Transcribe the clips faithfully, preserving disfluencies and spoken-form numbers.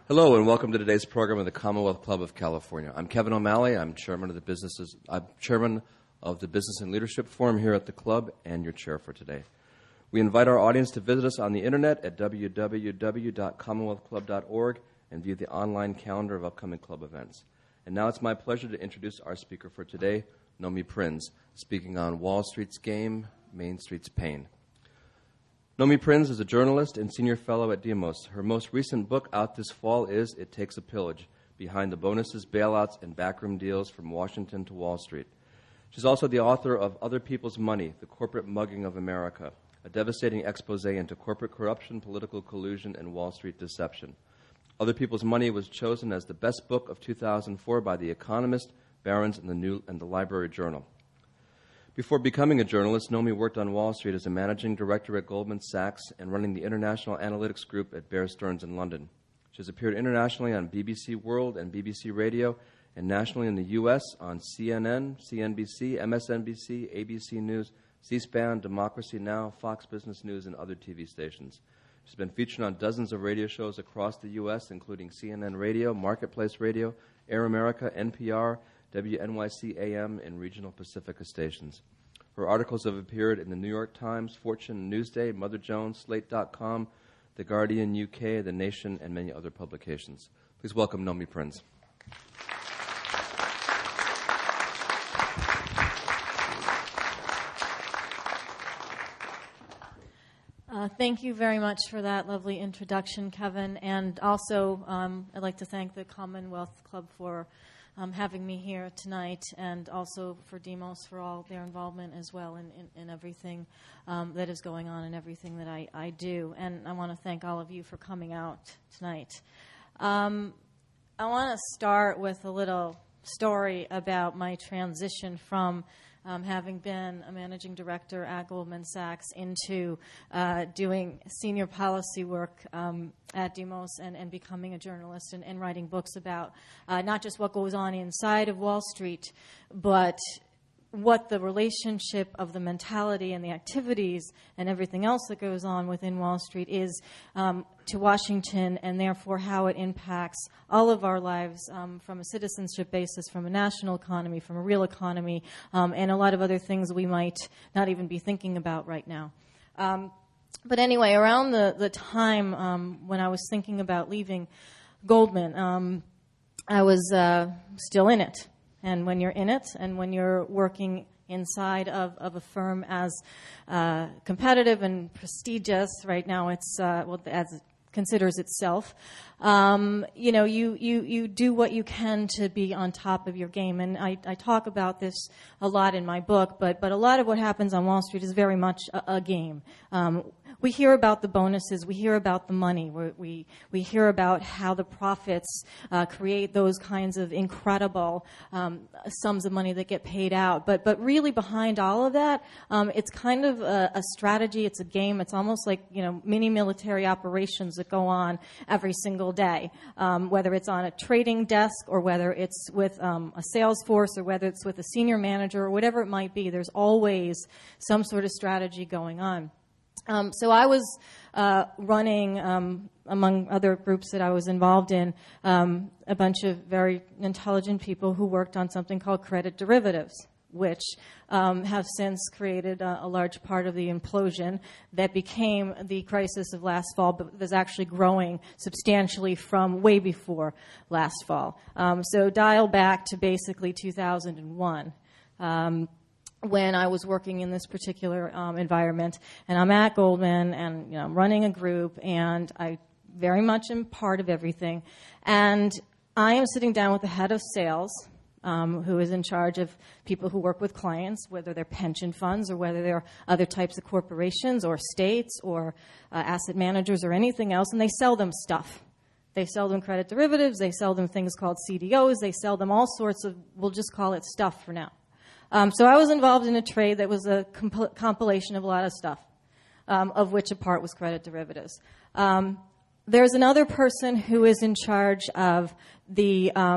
Hello and welcome to today's program of the Commonwealth Club of California. I'm Kevin O'Malley. I'm chairman of the businesses. I'm chairman of the Business and Leadership Forum here at the club, and your chair for today. We invite our audience to visit us on the internet at w w w dot commonwealth club dot org and view the online calendar of upcoming club events. And now it's my pleasure to introduce our speaker for today, Nomi Prins, speaking on Wall Street's Game, Main Street's Pain. Nomi Prins is a journalist and senior fellow at Demos. Her most recent book out this fall is It Takes a Pillage, Behind the Bonuses, Bailouts, and Backroom Deals from Washington to Wall Street. She's also the author of Other People's Money, The Corporate Mugging of America, a devastating expose into corporate corruption, political collusion, and Wall Street deception. Other People's Money was chosen as the best book of two thousand four by The Economist, Barron's, and the, New, and the Library Journal. Before becoming a journalist, Nomi worked on Wall Street as a managing director at Goldman Sachs and running the international analytics group at Bear Stearns in London. She has appeared internationally on B B C World and B B C Radio, and nationally in the U S on C N N, C N B C, M S N B C, A B C News, C-SPAN, Democracy Now!, Fox Business News, and other T V stations. She's been featured on dozens of radio shows across the U S, including C N N Radio, Marketplace Radio, Air America, N P R, W N Y C A M, and regional Pacifica stations. Her articles have appeared in the New York Times, Fortune, Newsday, Mother Jones, Slate dot com, The Guardian U K, The Nation, and many other publications. Please welcome Nomi Prins. Uh, thank you very much for that lovely introduction, Kevin. And also, um, I'd like to thank the Commonwealth Club for um, having me here tonight, and also for Demos for all their involvement as well in, in, in everything um, that is going on and everything that I, I do. And I want to thank all of you for coming out tonight. Um, I want to start with a little story about my transition from Um, having been a managing director at Goldman Sachs into uh, doing senior policy work um, at Demos and, and becoming a journalist and, and writing books about uh, not just what goes on inside of Wall Street, but what the relationship of the mentality and the activities and everything else that goes on within Wall Street is um, to Washington, and therefore how it impacts all of our lives um, from a citizenship basis, from a national economy, from a real economy, um, and a lot of other things we might not even be thinking about right now. Um, but anyway, around the, the time um, when I was thinking about leaving Goldman, um, I was uh, still in it. And when you're in it, and when you're working inside of, of a firm as uh, competitive and prestigious, right now it's, uh, well, as it considers itself, um, you know, you, you, you do what you can to be on top of your game. And I, I talk about this a lot in my book, but, but a lot of what happens on Wall Street is very much a, a game. Um, We hear about the bonuses. We hear about the money. We we, we hear about how the profits uh, create those kinds of incredible um, sums of money that get paid out. But but really behind all of that, um, it's kind of a, a strategy. It's a game. It's almost like, you know, mini military operations that go on every single day, um, whether it's on a trading desk or whether it's with um, a sales force or whether it's with a senior manager or whatever it might be. There's always some sort of strategy going on. Um, so I was uh, running, um, among other groups that I was involved in, um, a bunch of very intelligent people who worked on something called credit derivatives, which um, have since created a, a large part of the implosion that became the crisis of last fall, but was actually growing substantially from way before last fall. Um, so dial back to basically two thousand one. Um, when I was working in this particular um, environment. And I'm at Goldman, and you know, I'm running a group, and I very much am part of everything. And I am sitting down with the head of sales, um, who is in charge of people who work with clients, whether they're pension funds or whether they're other types of corporations or states or uh, asset managers or anything else, and they sell them stuff. They sell them credit derivatives. They sell them things called C D Os. They sell them all sorts of, we'll just call it stuff for now. Um, so I was involved in a trade that was a comp- compilation of a lot of stuff, um, of which a part was credit derivatives. Um, there's another person who is in charge of the um,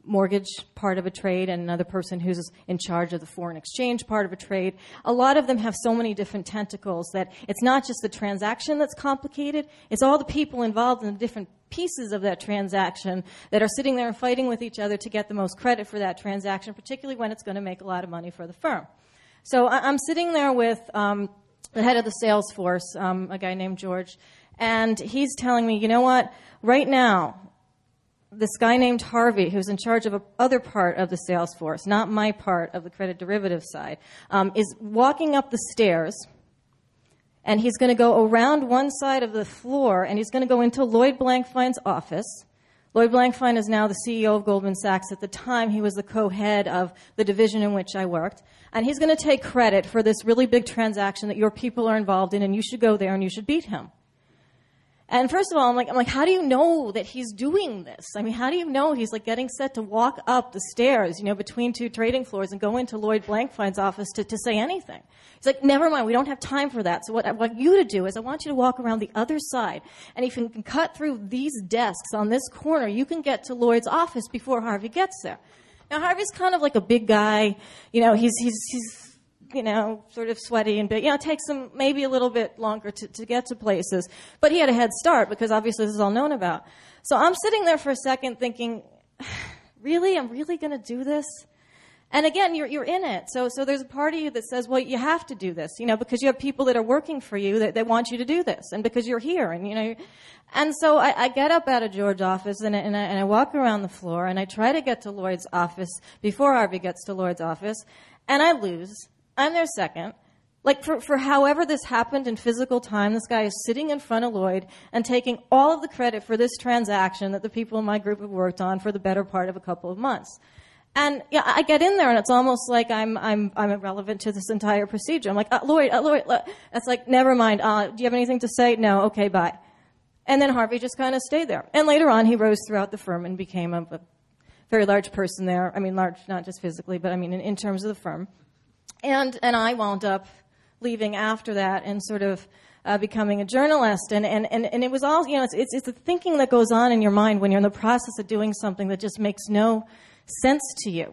mortgage part of a trade and another person who's in charge of the foreign exchange part of a trade. A lot of them have so many different tentacles that it's not just the transaction that's complicated, it's all the people involved in the different pieces of that transaction that are sitting there and fighting with each other to get the most credit for that transaction, particularly when it's going to make a lot of money for the firm. So I'm sitting there with um, the head of the sales force, um, a guy named George, and he's telling me, you know what, right now, this guy named Harvey, who's in charge of a other part of the sales force, not my part of the credit derivative side, um, is walking up the stairs, and he's going to go around one side of the floor, and he's going to go into Lloyd Blankfein's office. Lloyd Blankfein is now the C E O of Goldman Sachs. At the time, he was the co-head of the division in which I worked. And he's going to take credit for this really big transaction that your people are involved in, and you should go there and you should beat him. And first of all, I'm like, I'm like, how do you know that he's doing this? I mean, how do you know he's like getting set to walk up the stairs, you know, between two trading floors and go into Lloyd Blankfein's office to, to say anything? He's like, never mind, we don't have time for that. So what I want you to do is I want you to walk around the other side. And if you can cut through these desks on this corner, you can get to Lloyd's office before Harvey gets there. Now, Harvey's kind of like a big guy. You know, he's, he's, he's, you know, sort of sweaty and big. You know, it takes him maybe a little bit longer to, to get to places. But he had a head start because obviously this is all known about. So I'm sitting there for a second thinking, really? I'm really going to do this? And again, you're, you're in it. So, so there's a part of you that says, well, you have to do this, you know, because you have people that are working for you that, that want you to do this. And because you're here and, you know, and so I, I get up out of George's office and I, and, I, and I walk around the floor and I try to get to Lloyd's office before Harvey gets to Lloyd's office, and I lose. I'm there second. Like, for, for however this happened in physical time, this guy is sitting in front of Lloyd and taking all of the credit for this transaction that the people in my group have worked on for the better part of a couple of months. And yeah, I get in there, and it's almost like I'm I'm I'm irrelevant to this entire procedure. I'm like, uh, Lloyd, uh, Lloyd, uh, it's like, never mind. Uh, do you have anything to say? No. Okay, bye. And then Harvey just kind of stayed there. And later on, he rose throughout the firm and became a, a very large person there. I mean, large, not just physically, but I mean in, in terms of the firm. And and I wound up leaving after that and sort of uh, becoming a journalist. And, and, and, and it was all, you know, it's, it's it's the thinking that goes on in your mind when you're in the process of doing something that just makes no sense to you,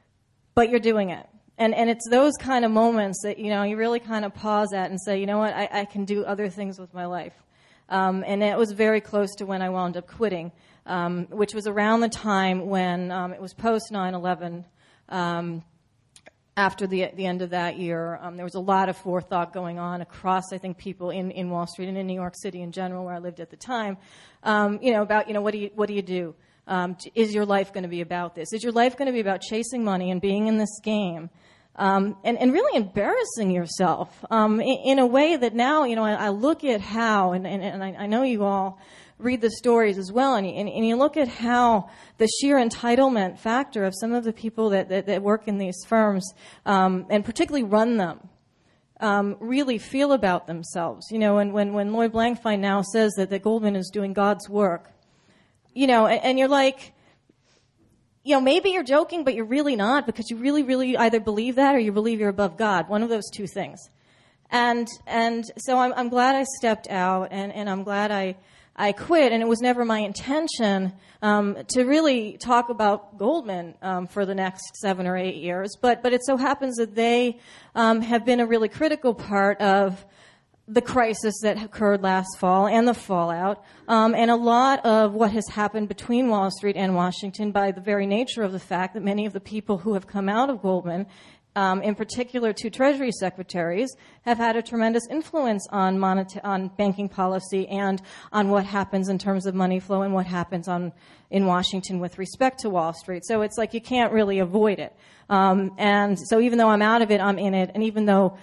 but you're doing it. And and it's those kind of moments that, you know, you really kind of pause at and say, you know what, I, I can do other things with my life. Um, and it was very close to when I wound up quitting, um, which was around the time when um, it was post nine eleven. Um, After the the end of that year, um, there was a lot of forethought going on across, I think, people in, in Wall Street and in New York City in general, where I lived at the time. Um, you know, about you know what do you what do you do? Um, is your life going to be about this? Is your life going to be about chasing money and being in this game, um, and and really embarrassing yourself um, in, in a way that now you know I, I look at how and and, and I, I know you all read the stories as well, and you, and, and you look at how the sheer entitlement factor of some of the people that, that, that work in these firms, um, and particularly run them, um, really feel about themselves. You know, and when, when Lloyd Blankfein now says that, that Goldman is doing God's work, you know, and, and you're like, you know, maybe you're joking, but you're really not, because you really, really either believe that or you believe you're above God, one of those two things. And and so I'm, I'm glad I stepped out, and, and I'm glad I I quit, and it was never my intention um, to really talk about Goldman um, for the next seven or eight years. But but it so happens that they um, have been a really critical part of the crisis that occurred last fall and the fallout, um, and a lot of what has happened between Wall Street and Washington by the very nature of the fact that many of the people who have come out of Goldman, Um, in particular two Treasury secretaries, have had a tremendous influence on moneta- on banking policy and on what happens in terms of money flow and what happens on in Washington with respect to Wall Street. So it's like you can't really avoid it. Um, and so even though I'm out of it, I'm in it. And even though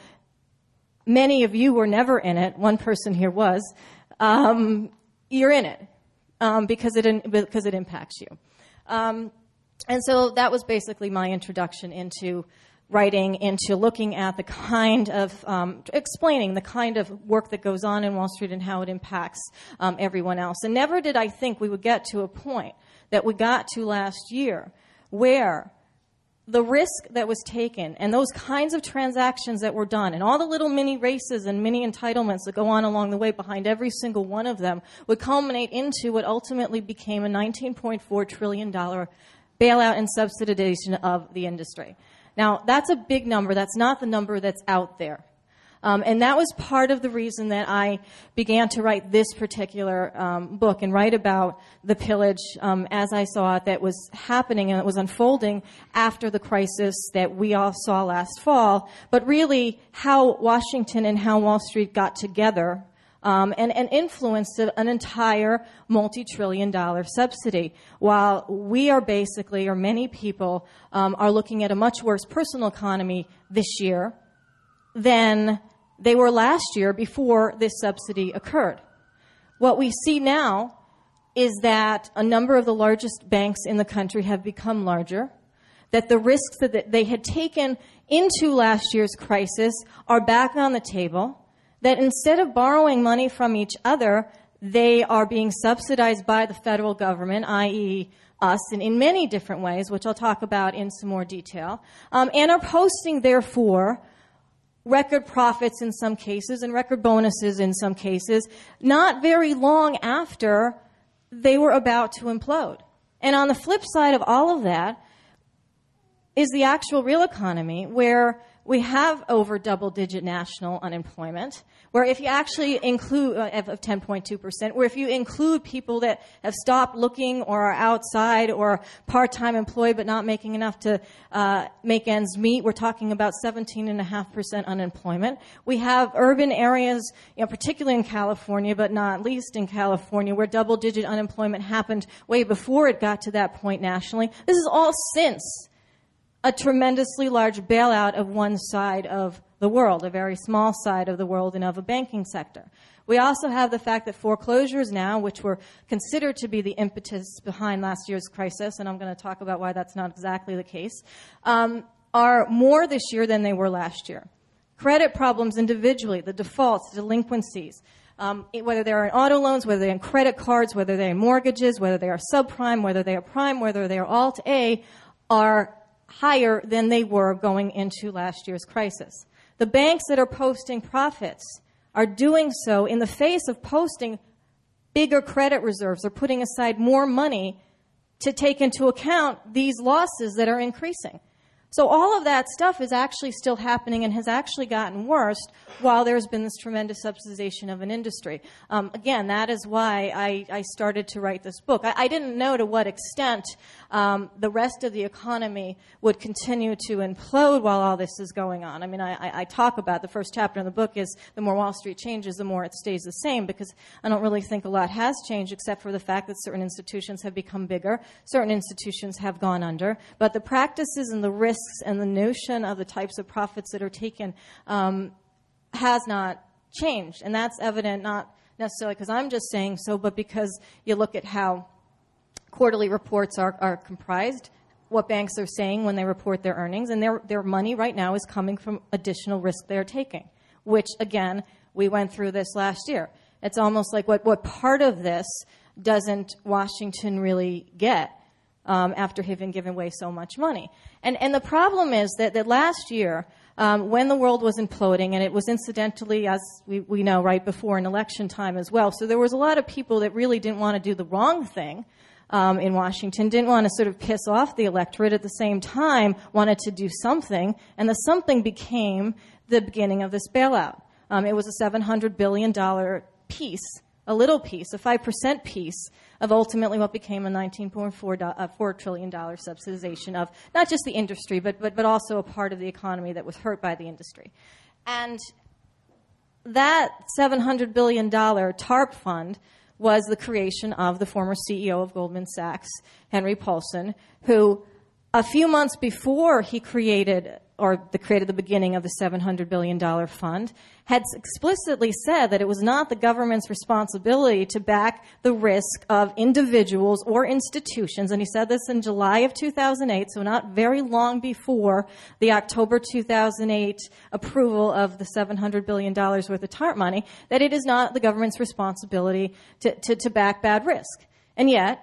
many of you were never in it, one person here was, um, you're in it um, because it in, because it impacts you. Um, and so that was basically my introduction into writing, into looking at the kind of, um, explaining the kind of work that goes on in Wall Street and how it impacts um, everyone else. And never did I think we would get to a point that we got to last year where the risk that was taken and those kinds of transactions that were done and all the little mini races and mini entitlements that go on along the way behind every single one of them would culminate into what ultimately became a nineteen point four trillion dollars bailout and subsidization of the industry. Now, that's a big number. That's not the number that's out there. Um, and that was part of the reason that I began to write this particular um, book and write about the pillage um, as I saw it that was happening and it was unfolding after the crisis that we all saw last fall, but really how Washington and how Wall Street got together um, and, and influenced an entire multi-trillion dollar subsidy, while we are basically, or many people, um, are looking at a much worse personal economy this year than they were last year before this subsidy occurred. What we see now is that a number of the largest banks in the country have become larger, that the risks that they had taken into last year's crisis are back on the table, that instead of borrowing money from each other, they are being subsidized by the federal government, that is us, and in many different ways, which I'll talk about in some more detail, um, and are posting, therefore, record profits in some cases and record bonuses in some cases, not very long after they were about to implode. And on the flip side of all of that is the actual real economy, where we have over double-digit national unemployment, where if you actually include, uh, of ten point two percent, where if you include people that have stopped looking or are outside or part-time employed but not making enough to uh, make ends meet, we're talking about seventeen point five percent unemployment. We have urban areas, you know, particularly in California, but not least in California, where double-digit unemployment happened way before it got to that point nationally. This is all since a tremendously large bailout of one side of the world, a very small side of the world, and of a banking sector. We also have the fact that foreclosures now, which were considered to be the impetus behind last year's crisis, and I'm going to talk about why that's not exactly the case, um, are more this year than they were last year. Credit problems individually, the defaults, delinquencies, um, whether they're in auto loans, whether they're in credit cards, whether they're in mortgages, whether they are subprime, whether they are prime, whether they are Alt-A, are higher than they were going into last year's crisis. The banks that are posting profits are doing so in the face of posting bigger credit reserves or putting aside more money to take into account these losses that are increasing. So all of that stuff is actually still happening and has actually gotten worse while there's been this tremendous subsidization of an industry. Um, again, that is why I, I started to write this book. I, I didn't know to what extent um, the rest of the economy would continue to implode while all this is going on. I mean, I, I, I talk about, the first chapter in the book is the more Wall Street changes, the more it stays the same, because I don't really think a lot has changed except for the fact that certain institutions have become bigger, certain institutions have gone under, but the practices and the risks and the notion of the types of profits that are taken um, has not changed. And that's evident not necessarily because I'm just saying so, but because you look at how quarterly reports are, are comprised, what banks are saying when they report their earnings, and their, their money right now is coming from additional risk they're taking, which, again, we went through this last year. It's almost like what, what part of this doesn't Washington really get? Um, after having given away so much money. And, and the problem is that, that last year, um, when the world was imploding, and it was incidentally, as we, we know, right before an election time as well, so there was a lot of people that really didn't want to do the wrong thing um, in Washington, didn't want to sort of piss off the electorate, at the same time wanted to do something, and the something became the beginning of this bailout. Um, it was a seven hundred billion dollars piece, a little piece, a five percent piece of ultimately what became a nineteen point four trillion dollars subsidization of not just the industry, but, but, but also a part of the economy that was hurt by the industry. And that seven hundred billion dollars TARP fund was the creation of the former C E O of Goldman Sachs, Henry Paulson, who a few months before he created or the, created the beginning of the seven hundred billion dollars fund, had explicitly said that it was not the government's responsibility to back the risk of individuals or institutions. And he said this in July of two thousand eight, so not very long before the October two thousand eight approval of the seven hundred billion dollars worth of TARP money, that it is not the government's responsibility to, to, to back bad risk. And yet,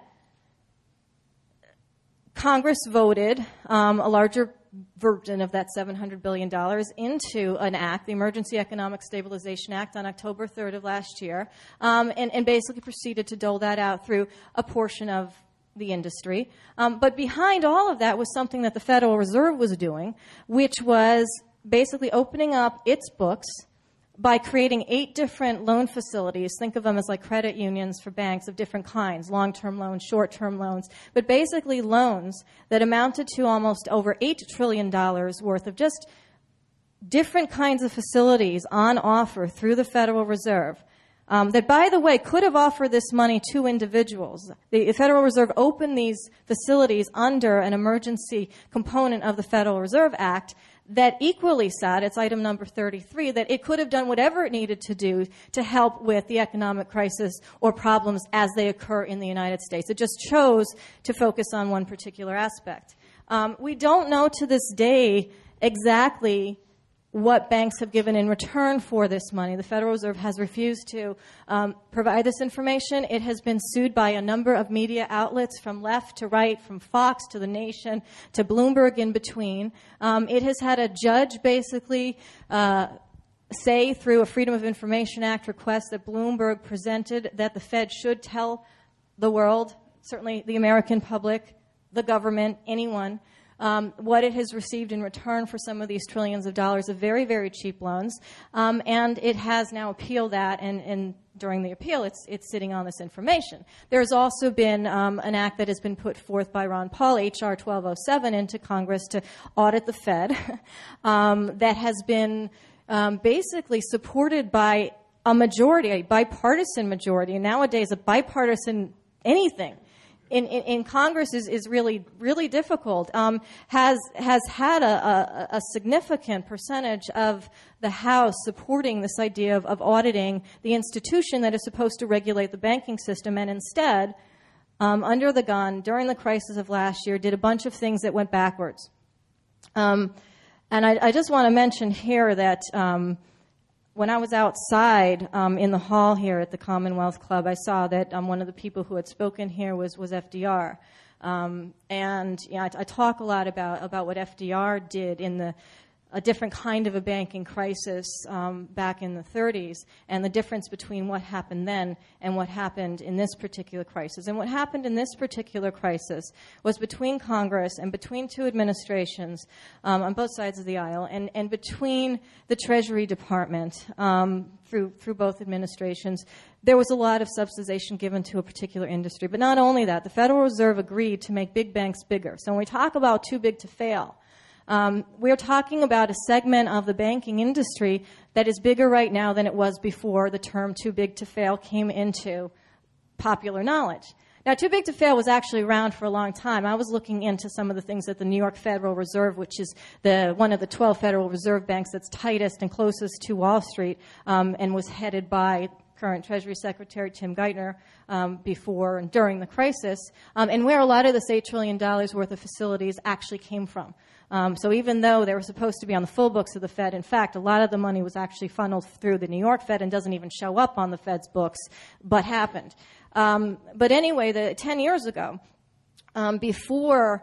Congress voted um, a larger version of that seven hundred billion dollars into an act, the Emergency Economic Stabilization Act, on October third of last year, um, and, and basically proceeded to dole that out through a portion of the industry. Um, but behind all of that was something that the Federal Reserve was doing, which was basically opening up its books by creating eight different loan facilities. Think of them as like credit unions for banks of different kinds, long-term loans, short-term loans, but basically loans that amounted to almost over eight trillion dollars worth of just different kinds of facilities on offer through the Federal Reserve. Um, that, by the way, could have offered this money to individuals. The Federal Reserve opened these facilities under an emergency component of the Federal Reserve Act that equally said, it's item number thirty-three, that it could have done whatever it needed to do to help with the economic crisis or problems as they occur in the United States. It just chose to focus on one particular aspect. Um, we don't know to this day exactly what banks have given in return for this money. The Federal Reserve has refused to um, provide this information. It has been sued by a number of media outlets from left to right, from Fox to The Nation to Bloomberg in between. Um, it has had a judge basically uh, say through a Freedom of Information Act request that Bloomberg presented that the Fed should tell the world, certainly the American public, the government, anyone, Um, what it has received in return for some of these trillions of dollars of very, very cheap loans. Um, and it has now appealed that, and, and during the appeal, it's, it's sitting on this information. There's also been um, an act that has been put forth by Ron Paul, H R twelve oh seven, into Congress to audit the Fed um, that has been um, basically supported by a majority, a bipartisan majority. And nowadays, a bipartisan anything In, in, in Congress is, is really, really difficult, um, has, has had a, a, a significant percentage of the House supporting this idea of, of auditing the institution that is supposed to regulate the banking system, and instead, um, under the gun, during the crisis of last year, did a bunch of things that went backwards. Um, and I, I just want to mention here that um, when I was outside um, in the hall here at the Commonwealth Club, I saw that um, one of the people who had spoken here was, was F D R. Um, and you know, I, I talk a lot about, about what F D R did in the a different kind of a banking crisis um, back in the thirties, and the difference between what happened then and what happened in this particular crisis. And what happened in this particular crisis was between Congress and between two administrations um, on both sides of the aisle, and, and between the Treasury Department um, through through both administrations, there was a lot of subsidization given to a particular industry. But not only that, the Federal Reserve agreed to make big banks bigger. So when we talk about too big to fail, Um, we're talking about a segment of the banking industry that is bigger right now than it was before the term too big to fail came into popular knowledge. Now, too big to fail was actually around for a long time. I was looking into some of the things that the New York Federal Reserve, which is the one of the twelve Federal Reserve banks that's tightest and closest to Wall Street, um, and was headed by current Treasury Secretary Tim Geithner um, before and during the crisis, um, and where a lot of this eight trillion dollars worth of facilities actually came from. Um, so even though they were supposed to be on the full books of the Fed, in fact, a lot of the money was actually funneled through the New York Fed and doesn't even show up on the Fed's books, but happened. Um, but anyway, the, ten years ago, um, before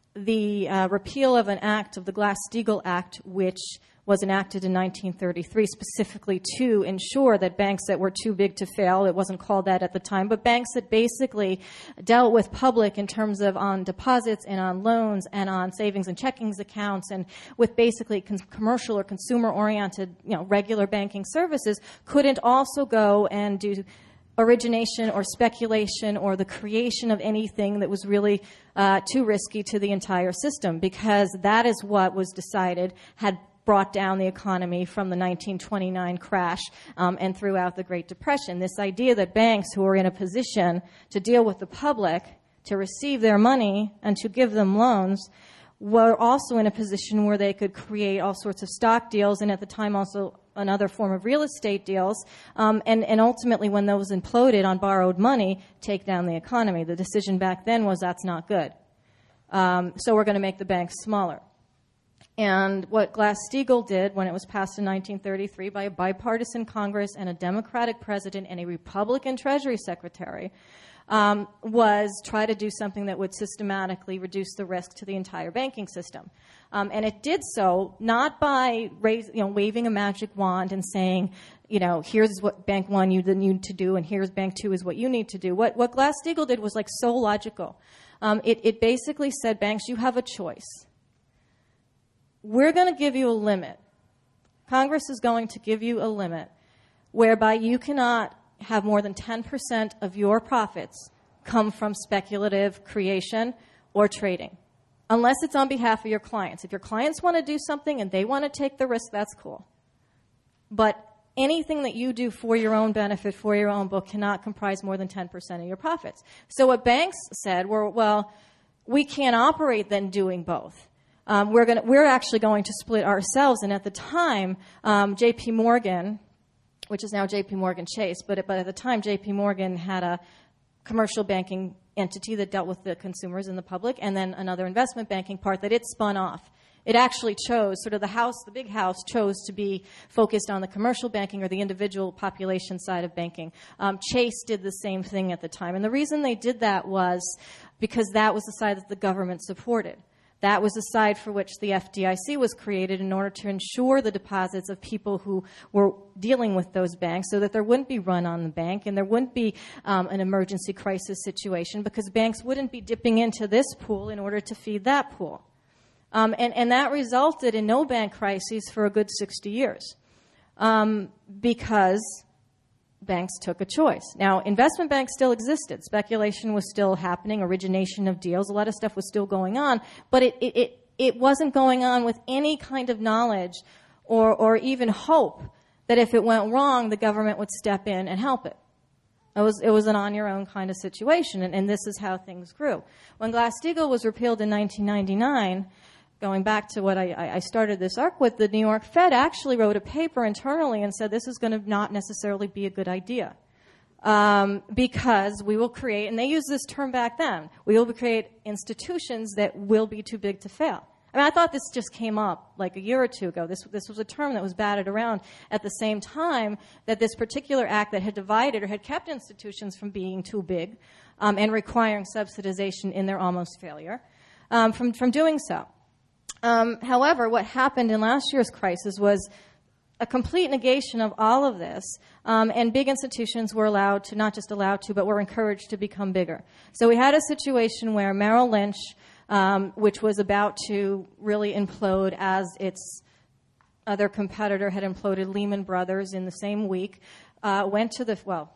the uh, repeal of an act, of the Glass-Steagall Act, which was enacted in nineteen thirty-three specifically to ensure that banks that were too big to fail, it wasn't called that at the time, but banks that basically dealt with public in terms of on deposits and on loans and on savings and checkings accounts, and with basically con- commercial or consumer-oriented, you know, regular banking services, couldn't also go and do origination or speculation or the creation of anything that was really uh, too risky to the entire system, because that is what was decided had brought down the economy from the nineteen twenty-nine crash um, and throughout the Great Depression. This idea that banks who are in a position to deal with the public, to receive their money and to give them loans, were also in a position where they could create all sorts of stock deals, and at the time also another form of real estate deals, um, and, and ultimately when those imploded on borrowed money, take down the economy. The decision back then was that's not good. Um, so we're going to make the banks smaller. And what Glass-Steagall did when it was passed in nineteen thirty-three by a bipartisan Congress and a Democratic president and a Republican Treasury Secretary um, was try to do something that would systematically reduce the risk to the entire banking system. Um, and it did so not by raise, you know, waving a magic wand and saying, you know, here's what Bank One you need to do, and here's Bank Two is what you need to do. What what Glass-Steagall did was like so logical. Um, it, it basically said, banks, you have a choice. We're going to give you a limit. Congress is going to give you a limit whereby you cannot have more than ten percent of your profits come from speculative creation or trading, unless it's on behalf of your clients. If your clients want to do something and they want to take the risk, that's cool. But anything that you do for your own benefit, for your own book, cannot comprise more than ten percent of your profits. So what banks said were, well, we can't operate then doing both. Um, we're going we're actually going to split ourselves. And at the time, um, J P Morgan, which is now J P Morgan Chase, but, but at the time, J P Morgan had a commercial banking entity that dealt with the consumers and the public, and then another investment banking part that it spun off. It actually chose, sort of the house, the big house, chose to be focused on the commercial banking or the individual population side of banking. Um, Chase did the same thing at the time. And the reason they did that was because that was the side that the government supported. That was the side for which the F D I C was created in order to ensure the deposits of people who were dealing with those banks so that there wouldn't be run on the bank and there wouldn't be um, an emergency crisis situation because banks wouldn't be dipping into this pool in order to feed that pool. Um, and, and that resulted in no bank crises for a good sixty years um, because banks took a choice. Now, investment banks still existed. Speculation was still happening, origination of deals, a lot of stuff was still going on, but it, it, it, it wasn't going on with any kind of knowledge or, or even hope that if it went wrong, the government would step in and help it. It was, it was an on-your-own kind of situation, and, and this is how things grew. When Glass-Steagall was repealed in nineteen ninety-nine, going back to what I, I started this arc with, the New York Fed actually wrote a paper internally and said this is going to not necessarily be a good idea um, because we will create, and they used this term back then, we will create institutions that will be too big to fail. I mean, I thought this just came up like a year or two ago. This, this was a term that was batted around at the same time that this particular act that had divided or had kept institutions from being too big um, and requiring subsidization in their almost failure um, from, from doing so. Um, however, what happened in last year's crisis was a complete negation of all of this, um, and big institutions were allowed to, not just allowed to, but were encouraged to become bigger. So we had a situation where Merrill Lynch, um, which was about to really implode as its other competitor had imploded, Lehman Brothers, in the same week, uh, went to the, well,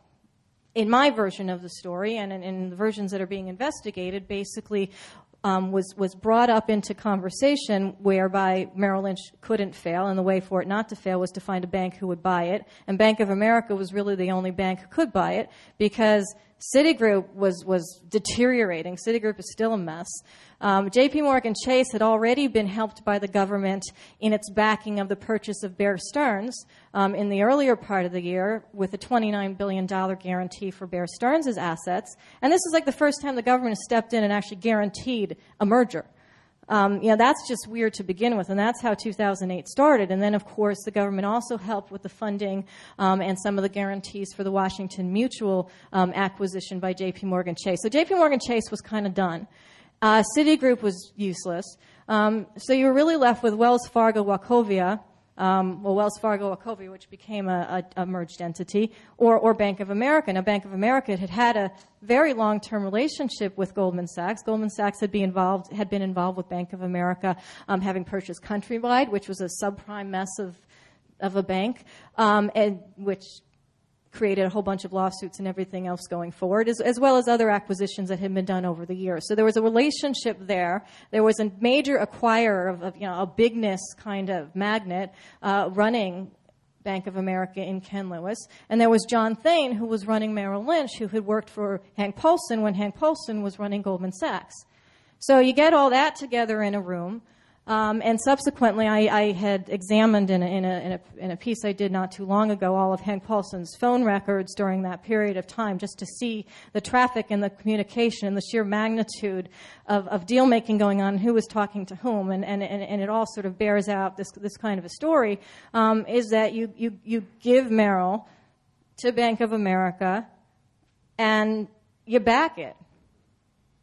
in my version of the story and in, in the versions that are being investigated, basically Um, was, was brought up into conversation whereby Merrill Lynch couldn't fail, and the way for it not to fail was to find a bank who would buy it. And Bank of America was really the only bank who could buy it because Citigroup was, was deteriorating. Citigroup is still a mess. Um, J P Morgan Chase had already been helped by the government in its backing of the purchase of Bear Stearns um, in the earlier part of the year with a twenty-nine billion dollars guarantee for Bear Stearns' assets. And this is like the first time the government has stepped in and actually guaranteed a merger. Um, you know, that's just weird to begin with, and that's how two thousand eight started. And then, of course, the government also helped with the funding um, and some of the guarantees for the Washington Mutual um, acquisition by J P Morgan Chase. So J P Morgan Chase was kind of done. Uh, Citigroup was useless. Um, so you were really left with Wells Fargo Wachovia, um, well, Wells Fargo Wachovia, which became a, a, a merged entity, or, or Bank of America. Now, Bank of America had had a very long-term relationship with Goldman Sachs. Goldman Sachs had been involved, had been involved with Bank of America, um, having purchased Countrywide, which was a subprime mess of of a bank, um, and which created a whole bunch of lawsuits and everything else going forward, as, as well as other acquisitions that had been done over the years. So there was a relationship there. There was a major acquirer of, of you know, a bigness kind of magnet uh, running Bank of America in Ken Lewis. And there was John Thain, who was running Merrill Lynch, who had worked for Hank Paulson when Hank Paulson was running Goldman Sachs. So you get all that together in a room. Um, and subsequently, I, I had examined in a, in, a, in, a, in a piece I did not too long ago all of Hank Paulson's phone records during that period of time, just to see the traffic and the communication and the sheer magnitude of, of deal-making going on, who was talking to whom. And, and, and, and it all sort of bears out this, this kind of a story, um, is that you, you, you give Merrill to Bank of America and you back it.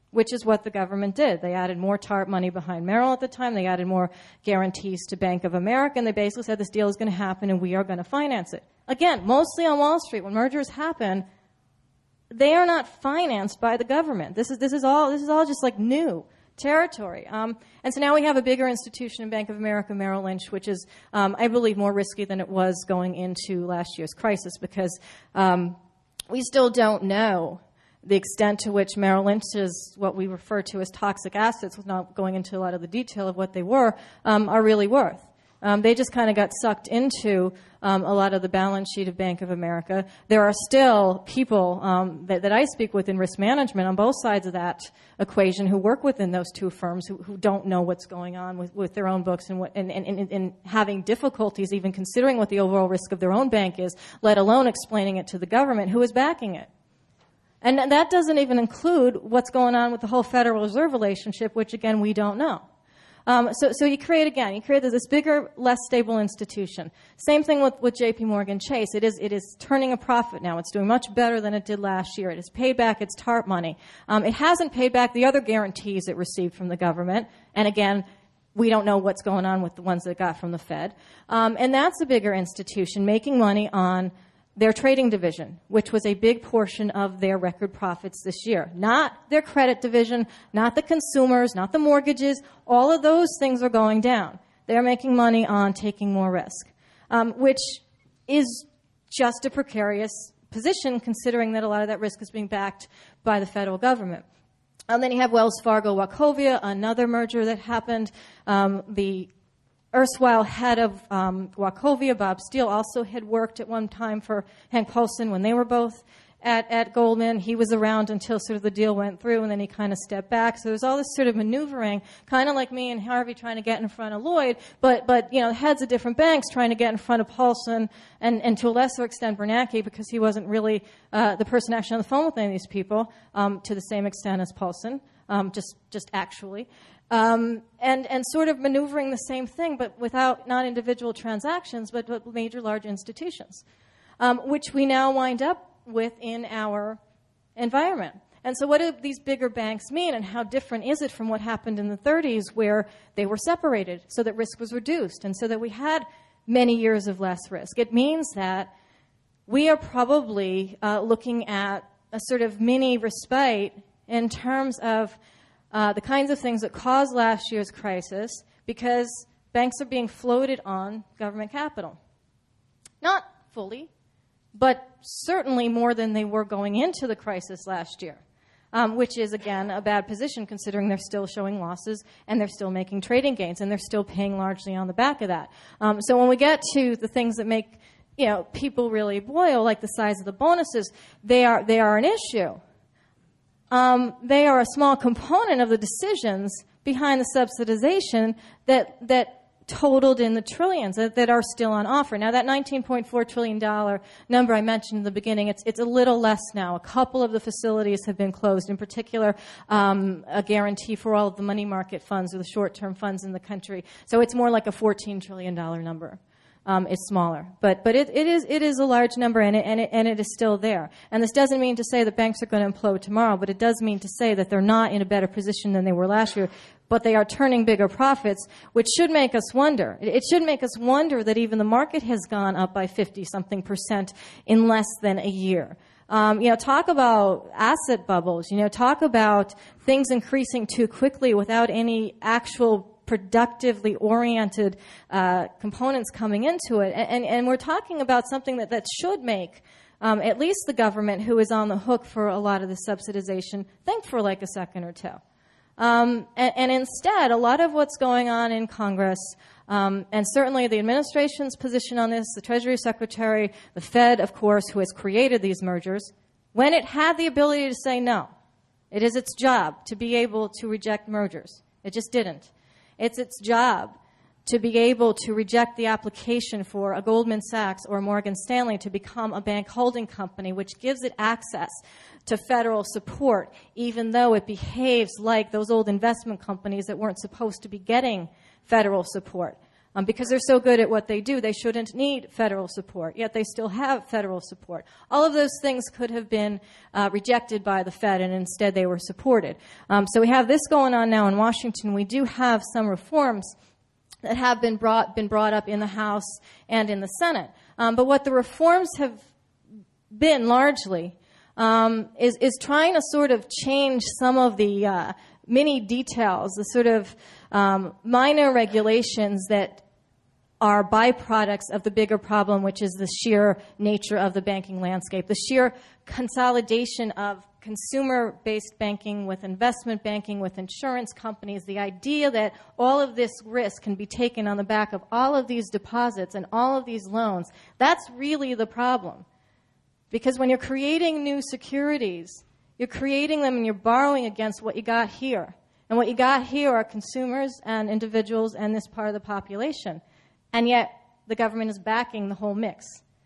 which is what the government did. They added more TARP money behind Merrill at the time. They added more guarantees to Bank of America, and they basically said this deal is going to happen and we are going to finance it. Again, mostly on Wall Street, when mergers happen, they are not financed by the government. This is this is all this is all just like new territory. Um, and so now we have a bigger institution in Bank of America, Merrill Lynch, which is, um, I believe, more risky than it was going into last year's crisis, because um, we still don't know the extent to which Merrill Lynch's, what we refer to as toxic assets, without going into a lot of the detail of what they were, um, are really worth. Um, they just kind of got sucked into um, a lot of the balance sheet of Bank of America. There are still people um, that, that I speak with in risk management on both sides of that equation who work within those two firms who, who don't know what's going on with, with their own books and, what, and, and, and, and having difficulties even considering what the overall risk of their own bank is, let alone explaining it to the government who is backing it. And that doesn't even include what's going on with the whole Federal Reserve relationship, which, again, we don't know. Um, so, so you create, again, you create this bigger, less stable institution. Same thing with, with J P Morgan Chase. It is, it is turning a profit now. It's doing much better than it did last year. It has paid back its TARP money. Um, it hasn't paid back the other guarantees it received from the government. And again, we don't know what's going on with the ones that it got from the Fed. Um, and that's a bigger institution making money on their trading division, which was a big portion of their record profits this year. Not their credit division, not the consumers, not the mortgages. All of those things are going down. They're making money on taking more risk, um, which is just a precarious position considering that a lot of that risk is being backed by the federal government. And then you have Wells Fargo Wachovia, another merger that happened. Um, the erstwhile head of um, Wachovia, Bob Steele, also had worked at one time for Hank Paulson when they were both at, at Goldman. He was around until sort of the deal went through, and then he kind of stepped back. So there's all this sort of maneuvering, kind of like me and Harvey trying to get in front of Lloyd, but, but you know, heads of different banks trying to get in front of Paulson and, and to a lesser extent Bernanke, because he wasn't really uh, the person actually on the phone with any of these people, um, to the same extent as Paulson, um, just, just actually. Um, and, and sort of maneuvering the same thing, but without not individual transactions, but, but major large institutions, um, which we now wind up with in our environment. And so what do these bigger banks mean, and how different is it from what happened in the thirties where they were separated so that risk was reduced and so that we had many years of less risk? It means that we are probably uh, looking at a sort of mini respite in terms of Uh, the kinds of things that caused last year's crisis, because banks are being floated on government capital. Not fully, but certainly more than they were going into the crisis last year, um, which is, again, a bad position considering they're still showing losses and they're still making trading gains and they're still paying largely on the back of that. Um, so when we get to the things that make, you know, people really boil, like the size of the bonuses, they are, they are an issue. Um, they are a small component of the decisions behind the subsidization that that totaled in the trillions that, that are still on offer. Now, that nineteen point four trillion dollars number I mentioned in the beginning, it's it's a little less now. A couple of the facilities have been closed, in particular um, a guarantee for all of the money market funds or the short-term funds in the country. So it's more like a fourteen trillion dollars number. Um, it's smaller, but but it, it is it is a large number, and it, and it and it is still there. And this doesn't mean to say that banks are going to implode tomorrow, but it does mean to say that they're not in a better position than they were last year. But they are turning bigger profits, which should make us wonder. It, it should make us wonder that even the market has gone up by fifty something percent in less than a year. Um, you know, talk about asset bubbles. You know, talk about things increasing too quickly without any actual productively oriented uh, components coming into it. And, and, and we're talking about something that, that should make um, at least the government, who is on the hook for a lot of the subsidization, think for like a second or two. Um, and, and instead, a lot of what's going on in Congress, um, and certainly the administration's position on this, the Treasury Secretary, the Fed, of course, who has created these mergers, when it had the ability to say no, it is its job to be able to reject mergers. It just didn't. It's its job to be able to reject the application for a Goldman Sachs or a Morgan Stanley to become a bank holding company, which gives it access to federal support, even though it behaves like those old investment companies that weren't supposed to be getting federal support. Um, because they're so good at what they do, they shouldn't need federal support, yet they still have federal support. All of those things could have been uh, rejected by the Fed, and instead they were supported. Um, so we have this going on now in Washington. We do have some reforms that have been brought, been brought up in the House and in the Senate. Um, but what the reforms have been largely um, is, is trying to sort of change some of the uh, many details, the sort of um, minor regulations that are byproducts of the bigger problem, which is the sheer nature of the banking landscape, the sheer consolidation of consumer-based banking with investment banking, with insurance companies, the idea that all of this risk can be taken on the back of all of these deposits and all of these loans. That's really the problem. Because when you're creating new securities, you're creating them and you're borrowing against what you got here. And what you got here are consumers and individuals and this part of the population. And yet, the government is backing the whole mix.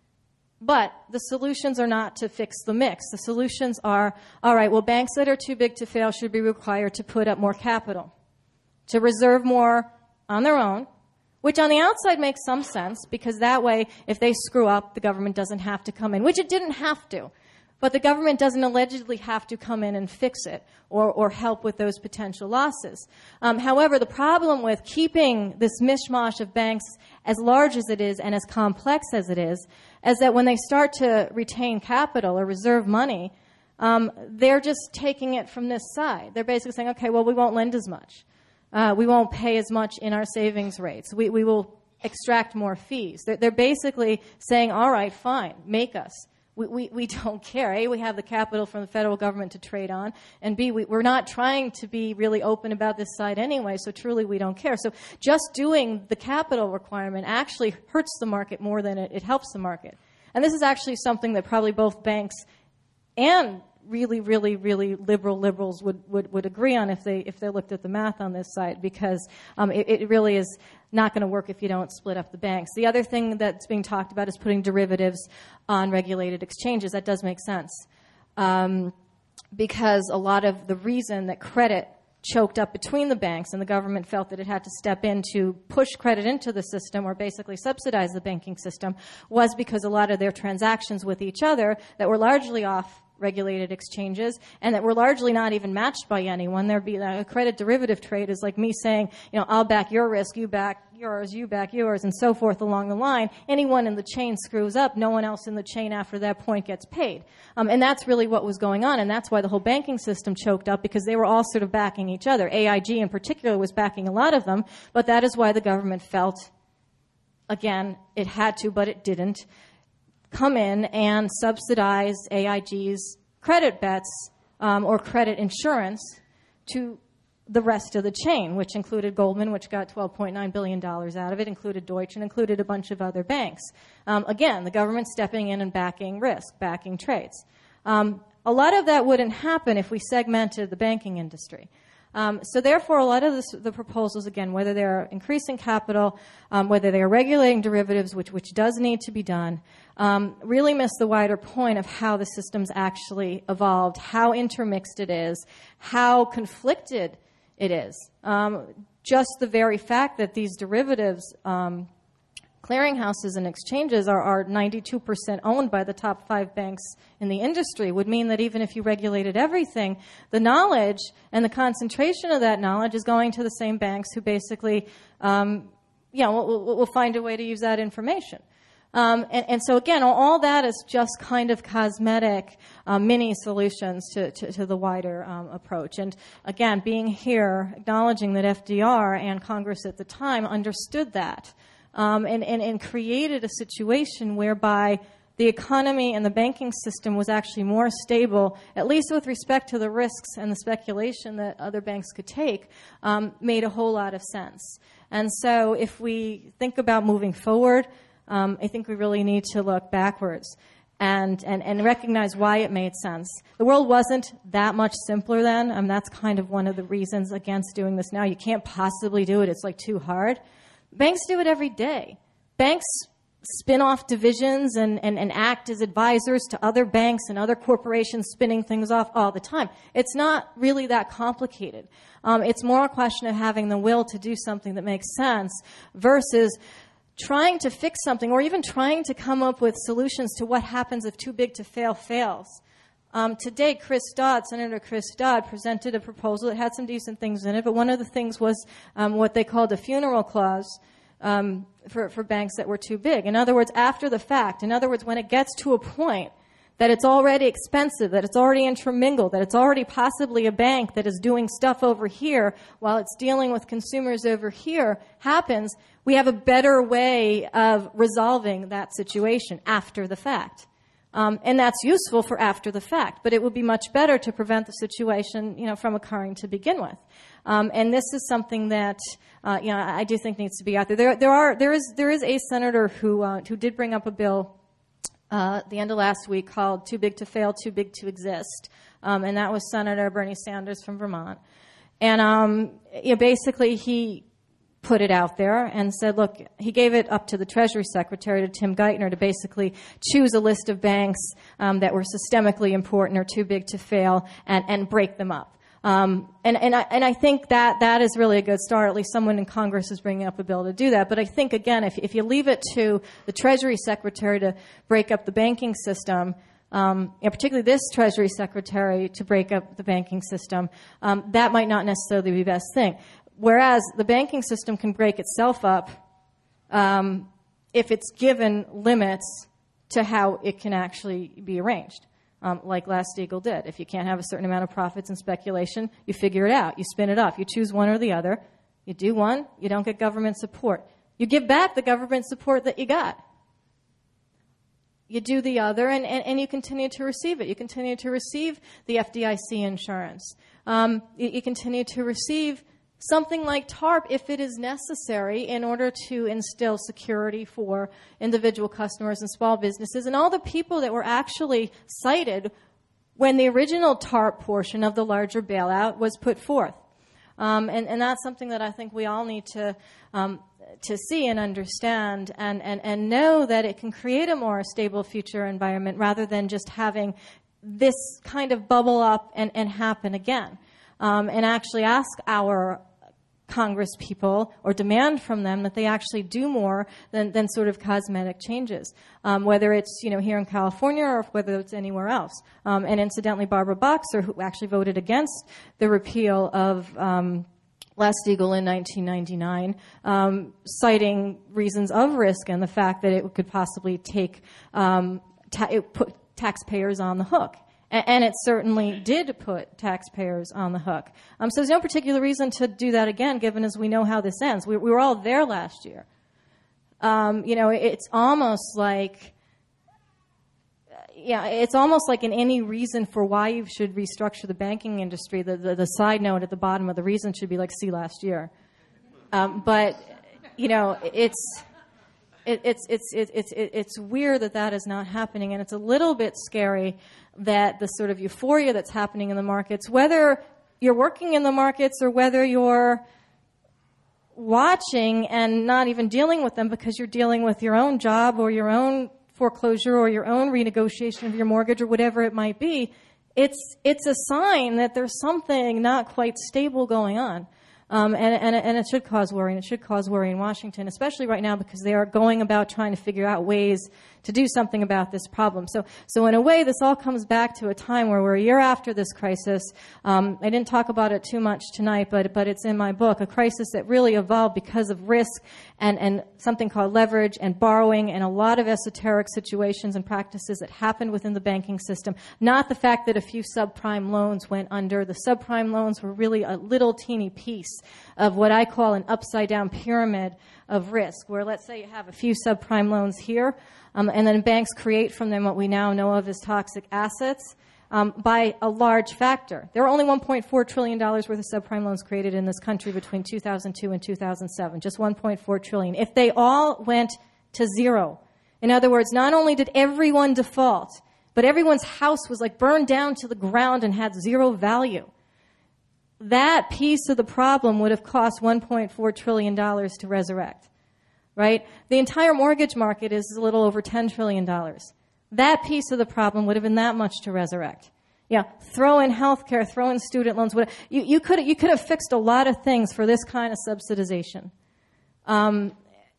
But the solutions are not to fix the mix. The solutions are, all right, well, banks that are too big to fail should be required to put up more capital, to reserve more on their own, which on the outside makes some sense, because that way, if they screw up, the government doesn't have to come in, which it didn't have to. But the government doesn't allegedly have to come in and fix it or, or help with those potential losses. Um, however, the problem with keeping this mishmash of banks as large as it is and as complex as it is, is that when they start to retain capital or reserve money, um, they're just taking it from this side. They're basically saying, okay, well, we won't lend as much. Uh, we won't pay as much in our savings rates. We, we will extract more fees. They're, they're basically saying, all right, fine, make us. We, we, we don't care. A, we have the capital from the federal government to trade on, and B, we, we're not trying to be really open about this side anyway, so truly we don't care. So just doing the capital requirement actually hurts the market more than it, it helps the market. And this is actually something that probably both banks and really, really, really liberal liberals would, would, would agree on if they if they looked at the math on this side, because um, it, it really is not going to work if you don't split up the banks. The other thing that's being talked about is putting derivatives on regulated exchanges. That does make sense, um, because a lot of the reason that credit choked up between the banks and the government felt that it had to step in to push credit into the system or basically subsidize the banking system was because a lot of their transactions with each other that were largely off regulated exchanges and that were largely not even matched by anyone. There'd be a credit derivative trade is like me saying, you know, I'll back your risk, you back yours, you back yours, and so forth along the line. Anyone in the chain screws up, no one else in the chain after that point gets paid. Um, and that's really what was going on, and that's why the whole banking system choked up, because they were all sort of backing each other. A I G in particular was backing a lot of them, but that is why the government felt, again, it had to, but it didn't, come in and subsidize A I G's credit bets um, or credit insurance to the rest of the chain, which included Goldman, which got twelve point nine billion dollars out of it, included Deutsche, and included a bunch of other banks. Um, again, the government stepping in and backing risk, backing trades. Um, a lot of that wouldn't happen if we segmented the banking industry. Um, so therefore, a lot of this, the proposals, again, whether they're increasing capital, um, whether they're regulating derivatives, which, which does need to be done, um, really miss the wider point of how the system's actually evolved, how intermixed it is, how conflicted it is. Um, just the very fact that these derivatives um, clearinghouses and exchanges are, are ninety-two percent owned by the top five banks in the industry would mean that even if you regulated everything, the knowledge and the concentration of that knowledge is going to the same banks who basically, um, you know, will, will find a way to use that information. Um, and, and so again, all, all that is just kind of cosmetic uh, mini solutions to, to, to the wider um, approach. And again, being here, acknowledging that F D R and Congress at the time understood that. Um, and, and, and created a situation whereby the economy and the banking system was actually more stable, at least with respect to the risks and the speculation that other banks could take, um, made a whole lot of sense. And so if we think about moving forward, um, I think we really need to look backwards and, and, and recognize why it made sense. The world wasn't that much simpler then. Um, that's kind of one of the reasons against doing this now. You can't possibly do it. It's like too hard. Banks do it every day. Banks spin off divisions and, and, and act as advisors to other banks and other corporations spinning things off all the time. It's not really that complicated. Um, it's more a question of having the will to do something that makes sense versus trying to fix something or even trying to come up with solutions to what happens if too big to fail fails. Um, today, Chris Dodd, Senator Chris Dodd, presented a proposal that had some decent things in it, but one of the things was um, what they called a funeral clause um, for, for banks that were too big. In other words, after the fact, in other words, when it gets to a point that it's already expensive, that it's already intermingled, that it's already possibly a bank that is doing stuff over here while it's dealing with consumers over here happens, we have a better way of resolving that situation after the fact. Um, and that's useful for after the fact, but it would be much better to prevent the situation, you know, from occurring to begin with. Um, and this is something that, uh, you know, I do think needs to be out there. There, there are, there is, there is a senator who, uh, who did bring up a bill uh, at the end of last week called "Too Big to Fail, Too Big to Exist," um, and that was Senator Bernie Sanders from Vermont. And um, you know, basically, he put it out there and said, look, he gave it up to the Treasury Secretary, to Tim Geithner, to basically choose a list of banks um, that were systemically important or too big to fail and, and break them up. Um, and, and, I, and I think that that is really a good start. At least someone in Congress is bringing up a bill to do that. But I think, again, if, if you leave it to the Treasury Secretary to break up the banking system, Um, and particularly this Treasury Secretary to break up the banking system, um, that might not necessarily be the best thing. Whereas the banking system can break itself up um, if it's given limits to how it can actually be arranged, um, like Glass-Steagall did. If you can't have a certain amount of profits and speculation, you figure it out. You spin it off. You choose one or the other. You do one, you don't get government support. You give back the government support that you got. You do the other, and, and, and you continue to receive it. You continue to receive the F D I C insurance. Um, you, you continue to receive something like TARP if it is necessary in order to instill security for individual customers and small businesses and all the people that were actually cited when the original TARP portion of the larger bailout was put forth. Um, and, and that's something that I think we all need to um, to see and understand and, and, and know that it can create a more stable future environment rather than just having this kind of bubble up and, and happen again. Um, and actually ask our Congress people or demand from them that they actually do more than, than sort of cosmetic changes, um, whether it's, you know, here in California or whether it's anywhere else. Um, and incidentally, Barbara Boxer, who actually voted against the repeal of um, Glass-Steagall in nineteen ninety-nine, um, citing reasons of risk and the fact that it could possibly take um, ta- it put taxpayers on the hook. And it certainly did put taxpayers on the hook. Um, so there's no particular reason to do that again, given as we know how this ends. We, we were all there last year. Um, you know, it's almost like, yeah, it's almost like in any reason for why you should restructure the banking industry, the, the, the side note at the bottom of the reason should be like, see last year. Um, but, you know, it's... It, it's it's it's it's it's weird that that is not happening, and it's a little bit scary that the sort of euphoria that's happening in the markets, whether you're working in the markets or whether you're watching and not even dealing with them because you're dealing with your own job or your own foreclosure or your own renegotiation of your mortgage or whatever it might be, it's it's a sign that there's something not quite stable going on. Um, and, and, and it should cause worry, and it should cause worry in Washington, especially right now because they are going about trying to figure out ways to do something about this problem. So, so in a way, this all comes back to a time where we're a year after this crisis. Um, I didn't talk about it too much tonight, but but it's in my book, a crisis that really evolved because of risk and, and something called leverage and borrowing and a lot of esoteric situations and practices that happened within the banking system. Not the fact that a few subprime loans went under. The subprime loans were really a little teeny piece of what I call an upside-down pyramid of risk, where let's say you have a few subprime loans here, um, and then banks create from them what we now know of as toxic assets um, by a large factor. There were only one point four trillion dollars worth of subprime loans created in this country between two thousand two and two thousand seven, just one point four trillion dollars. If they all went to zero, in other words, not only did everyone default, but everyone's house was like burned down to the ground and had zero value, that piece of the problem would have cost one point four trillion dollars to resurrect. right? The entire mortgage market is a little over ten trillion dollars. That piece of the problem would have been that much to resurrect. Yeah, throw in healthcare, throw in student loans. Whatever. You, you could you could have fixed a lot of things for this kind of subsidization, um,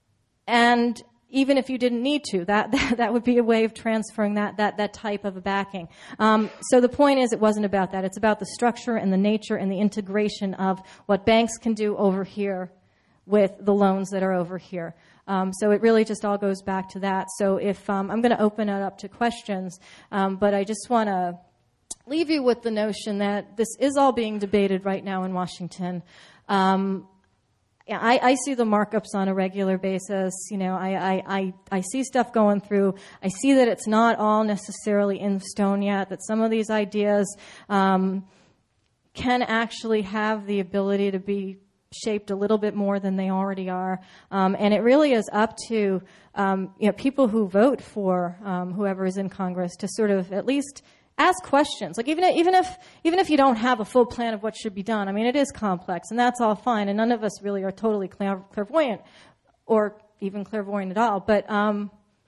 and even if you didn't need to, that, that that would be a way of transferring that that that type of a backing. Um, so the point is, it wasn't about that. It's about the structure and the nature and the integration of what banks can do over here with the loans that are over here. Um, so it really just all goes back to that. So if um, I'm going to open it up to questions, um, but I just want to leave you with the notion that this is all being debated right now in Washington. Um, I, I see the markups on a regular basis. You know, I, I, I, I see stuff going through. I see that it's not all necessarily in stone yet, that some of these ideas um, can actually have the ability to be shaped a little bit more than they already are. Um, and it really is up to um, you know, people who vote for um, whoever is in Congress to sort of at least ask questions. Like even even if even if you don't have a full plan of what should be done, I mean, it is complex, and that's all fine. And none of us really are totally clair- clairvoyant, or even clairvoyant at all. But um,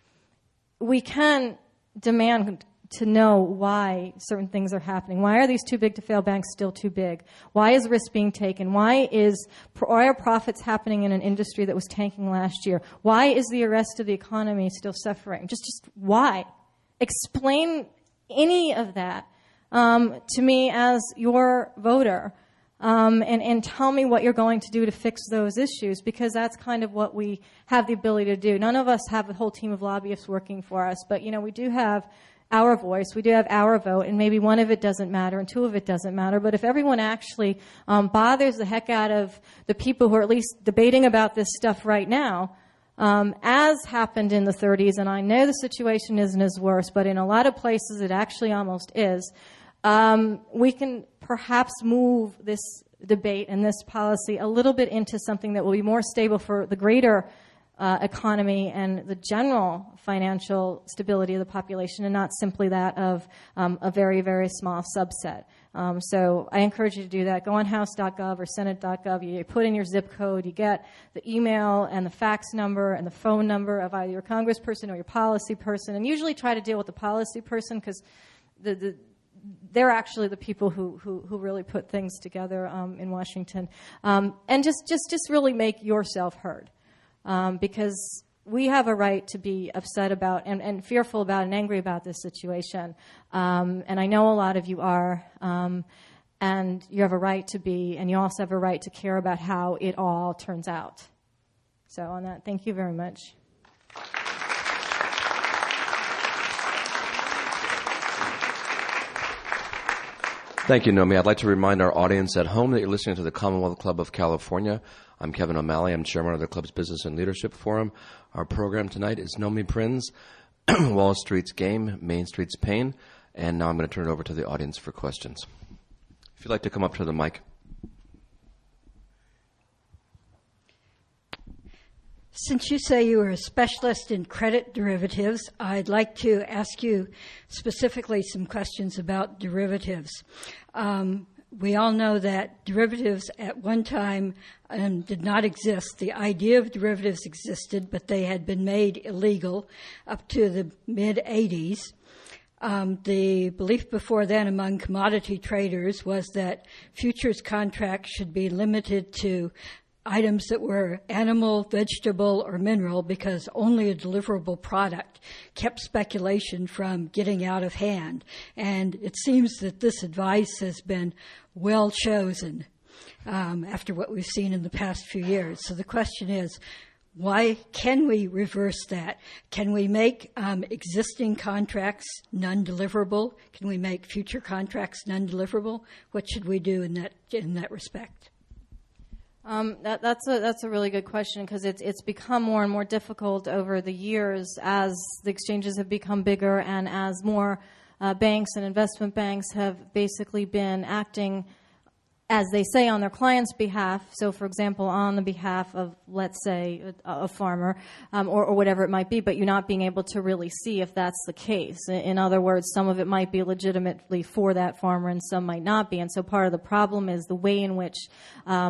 we can demand to know why certain things are happening. Why are these too big to fail banks still too big? Why is risk being taken? Why is why are profits happening in an industry that was tanking last year? Why is the arrest of the economy still suffering? Just just why? Explain any of that um, to me as your voter, um, and, and tell me what you're going to do to fix those issues, because that's kind of what we have the ability to do. None of us have a whole team of lobbyists working for us, but, you know, we do have our voice, we do have our vote, and maybe one of it doesn't matter and two of it doesn't matter. But if everyone actually um, bothers the heck out of the people who are at least debating about this stuff right now, Um, as happened in the thirties, and I know the situation isn't as worse, but in a lot of places it actually almost is, um, we can perhaps move this debate and this policy a little bit into something that will be more stable for the greater uh, economy and the general financial stability of the population, and not simply that of um, a very, very small subset. Um, so I encourage you to do that. Go on house dot gov or senate dot gov. You put in your zip code. You get the email and the fax number and the phone number of either your congressperson or your policy person. And usually try to deal with the policy person, because the, the, they're actually the people who, who, who really put things together um, in Washington. Um, and just, just, just really make yourself heard, um, because we have a right to be upset about and, and fearful about and angry about this situation. Um, and I know a lot of you are. Um, and you have a right to be, and you also have a right to care about how it all turns out. So on that, thank you very much. Thank you, Nomi. I'd like to remind our audience at home that you're listening to the Commonwealth Club of California. I'm Kevin O'Malley. I'm chairman of the club's Business and Leadership Forum. Our program tonight is Nomi Prinz, Wall Street's Game, Main Street's Pain. And now I'm going to turn it over to the audience for questions. If you'd like to come up to the mic. Since you say you are a specialist in credit derivatives, I'd like to ask you specifically some questions about derivatives. Um, we all know that derivatives at one time um, did not exist. The idea of derivatives existed, but they had been made illegal up to the mid eighties. Um, the belief before then among commodity traders was that futures contracts should be limited to items that were animal, vegetable, or mineral, because only a deliverable product kept speculation from getting out of hand. And it seems that this advice has been well chosen um, after what we've seen in the past few years. So the question is, why can we reverse that? Can we make um, existing contracts non-deliverable? Can we make future contracts non-deliverable? What should we do in that in that respect? Um, that, that's a that's a really good question, because it's it's become more and more difficult over the years as the exchanges have become bigger and as more uh, banks and investment banks have basically been acting, as they say, on their clients' behalf. So, for example, on the behalf of, let's say, a, a farmer um, or, or whatever it might be, but you're not being able to really see if that's the case. In, in other words, some of it might be legitimately for that farmer and some might not be. And so part of the problem is the way in which um,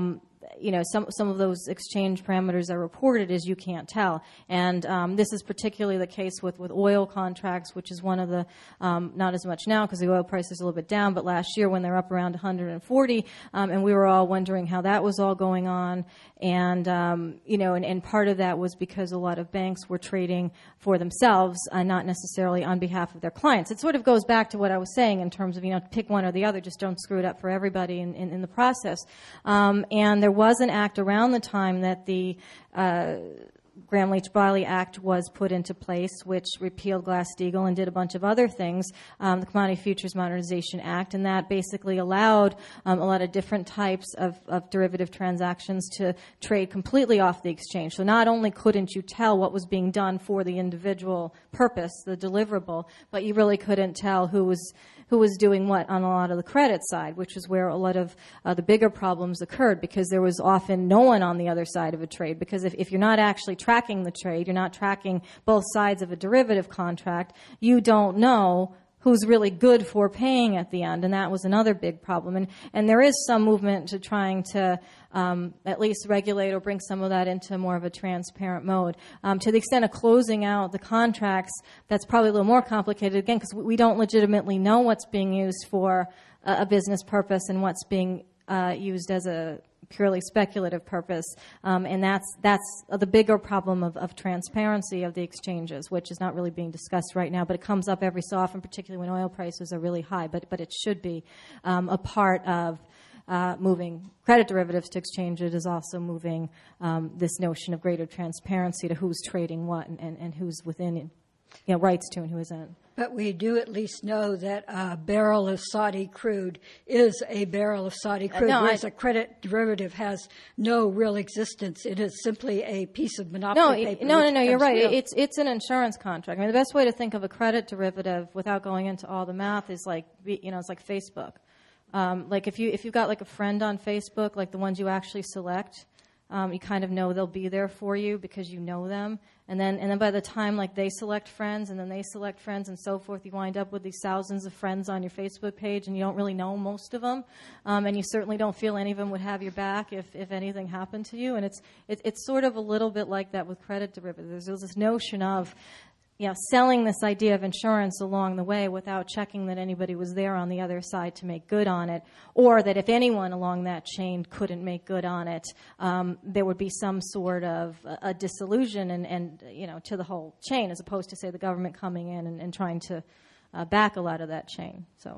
you know, some some of those exchange parameters are reported as you can't tell. And um, this is particularly the case with, with oil contracts, which is one of the, um, not as much now because the oil price is a little bit down, but last year when they're up around one hundred forty, um, and we were all wondering how that was all going on. And, um, you know, and, and part of that was because a lot of banks were trading for themselves, uh, not necessarily on behalf of their clients. It sort of goes back to what I was saying in terms of, you know, pick one or the other, just don't screw it up for everybody in, in, in the process. Um, and there was an act around the time that the uh, Gramm-Leach-Bliley Act was put into place, which repealed Glass-Steagall and did a bunch of other things, um, the Commodity Futures Modernization Act, and that basically allowed um, a lot of different types of, of derivative transactions to trade completely off the exchange. So not only couldn't you tell what was being done for the individual purpose, the deliverable, but you really couldn't tell who was who was doing what on a lot of the credit side, which is where a lot of uh, the bigger problems occurred, because there was often no one on the other side of a trade. Because if, if you're not actually tracking the trade, you're not tracking both sides of a derivative contract, you don't know who's really good for paying at the end, and that was another big problem. And, and there is some movement to trying to um, at least regulate or bring some of that into more of a transparent mode. Um, to the extent of closing out the contracts, that's probably a little more complicated, again, because we don't legitimately know what's being used for a, a business purpose and what's being uh, used as a purely speculative purpose, um, and that's that's the bigger problem of, of transparency of the exchanges, which is not really being discussed right now, but it comes up every so often, particularly when oil prices are really high, but but it should be um, a part of uh, moving credit derivatives to exchanges is also moving um, this notion of greater transparency to who's trading what and, and, and who's within, you know, rights to and who isn't. But we do at least know that a barrel of Saudi crude is a barrel of Saudi crude, no, whereas I, a credit derivative has no real existence. It is simply a piece of monopoly no, paper. No, no, no, you're right. Real. It's it's an insurance contract. I mean, the best way to think of a credit derivative without going into all the math is like, you know, it's like Facebook. Um, like if you if you've got like a friend on Facebook, like the ones you actually select, um, you kind of know they'll be there for you because you know them. And then, and then by the time like they select friends, and then they select friends, and so forth, you wind up with these thousands of friends on your Facebook page, and you don't really know most of them, um, and you certainly don't feel any of them would have your back if, if anything happened to you. And it's it, it's sort of a little bit like that with credit derivatives. There's this notion of, you know, selling this idea of insurance along the way without checking that anybody was there on the other side to make good on it, or that if anyone along that chain couldn't make good on it, um, there would be some sort of a, a disillusion and, and, you know, to the whole chain, as opposed to, say, the government coming in and, and trying to uh, back a lot of that chain. So.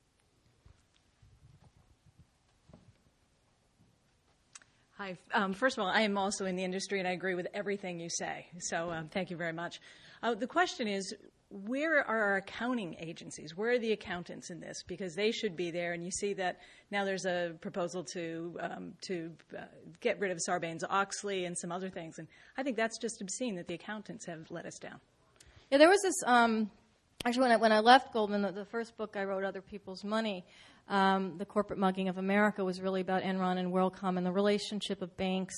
Hi. Um, first of all, I am also in the industry, and I agree with everything you say. So um, thank you very much. Uh, the question is, where are our accounting agencies? Where are the accountants in this? Because they should be there. And you see that now there's a proposal to um, to uh, get rid of Sarbanes-Oxley and some other things. And I think that's just obscene that the accountants have let us down. Yeah, there was this. Um, actually, when I, when I left Goldman, the, the first book I wrote, Other People's Money, Um, the corporate mugging of America, was really about Enron and WorldCom and the relationship of banks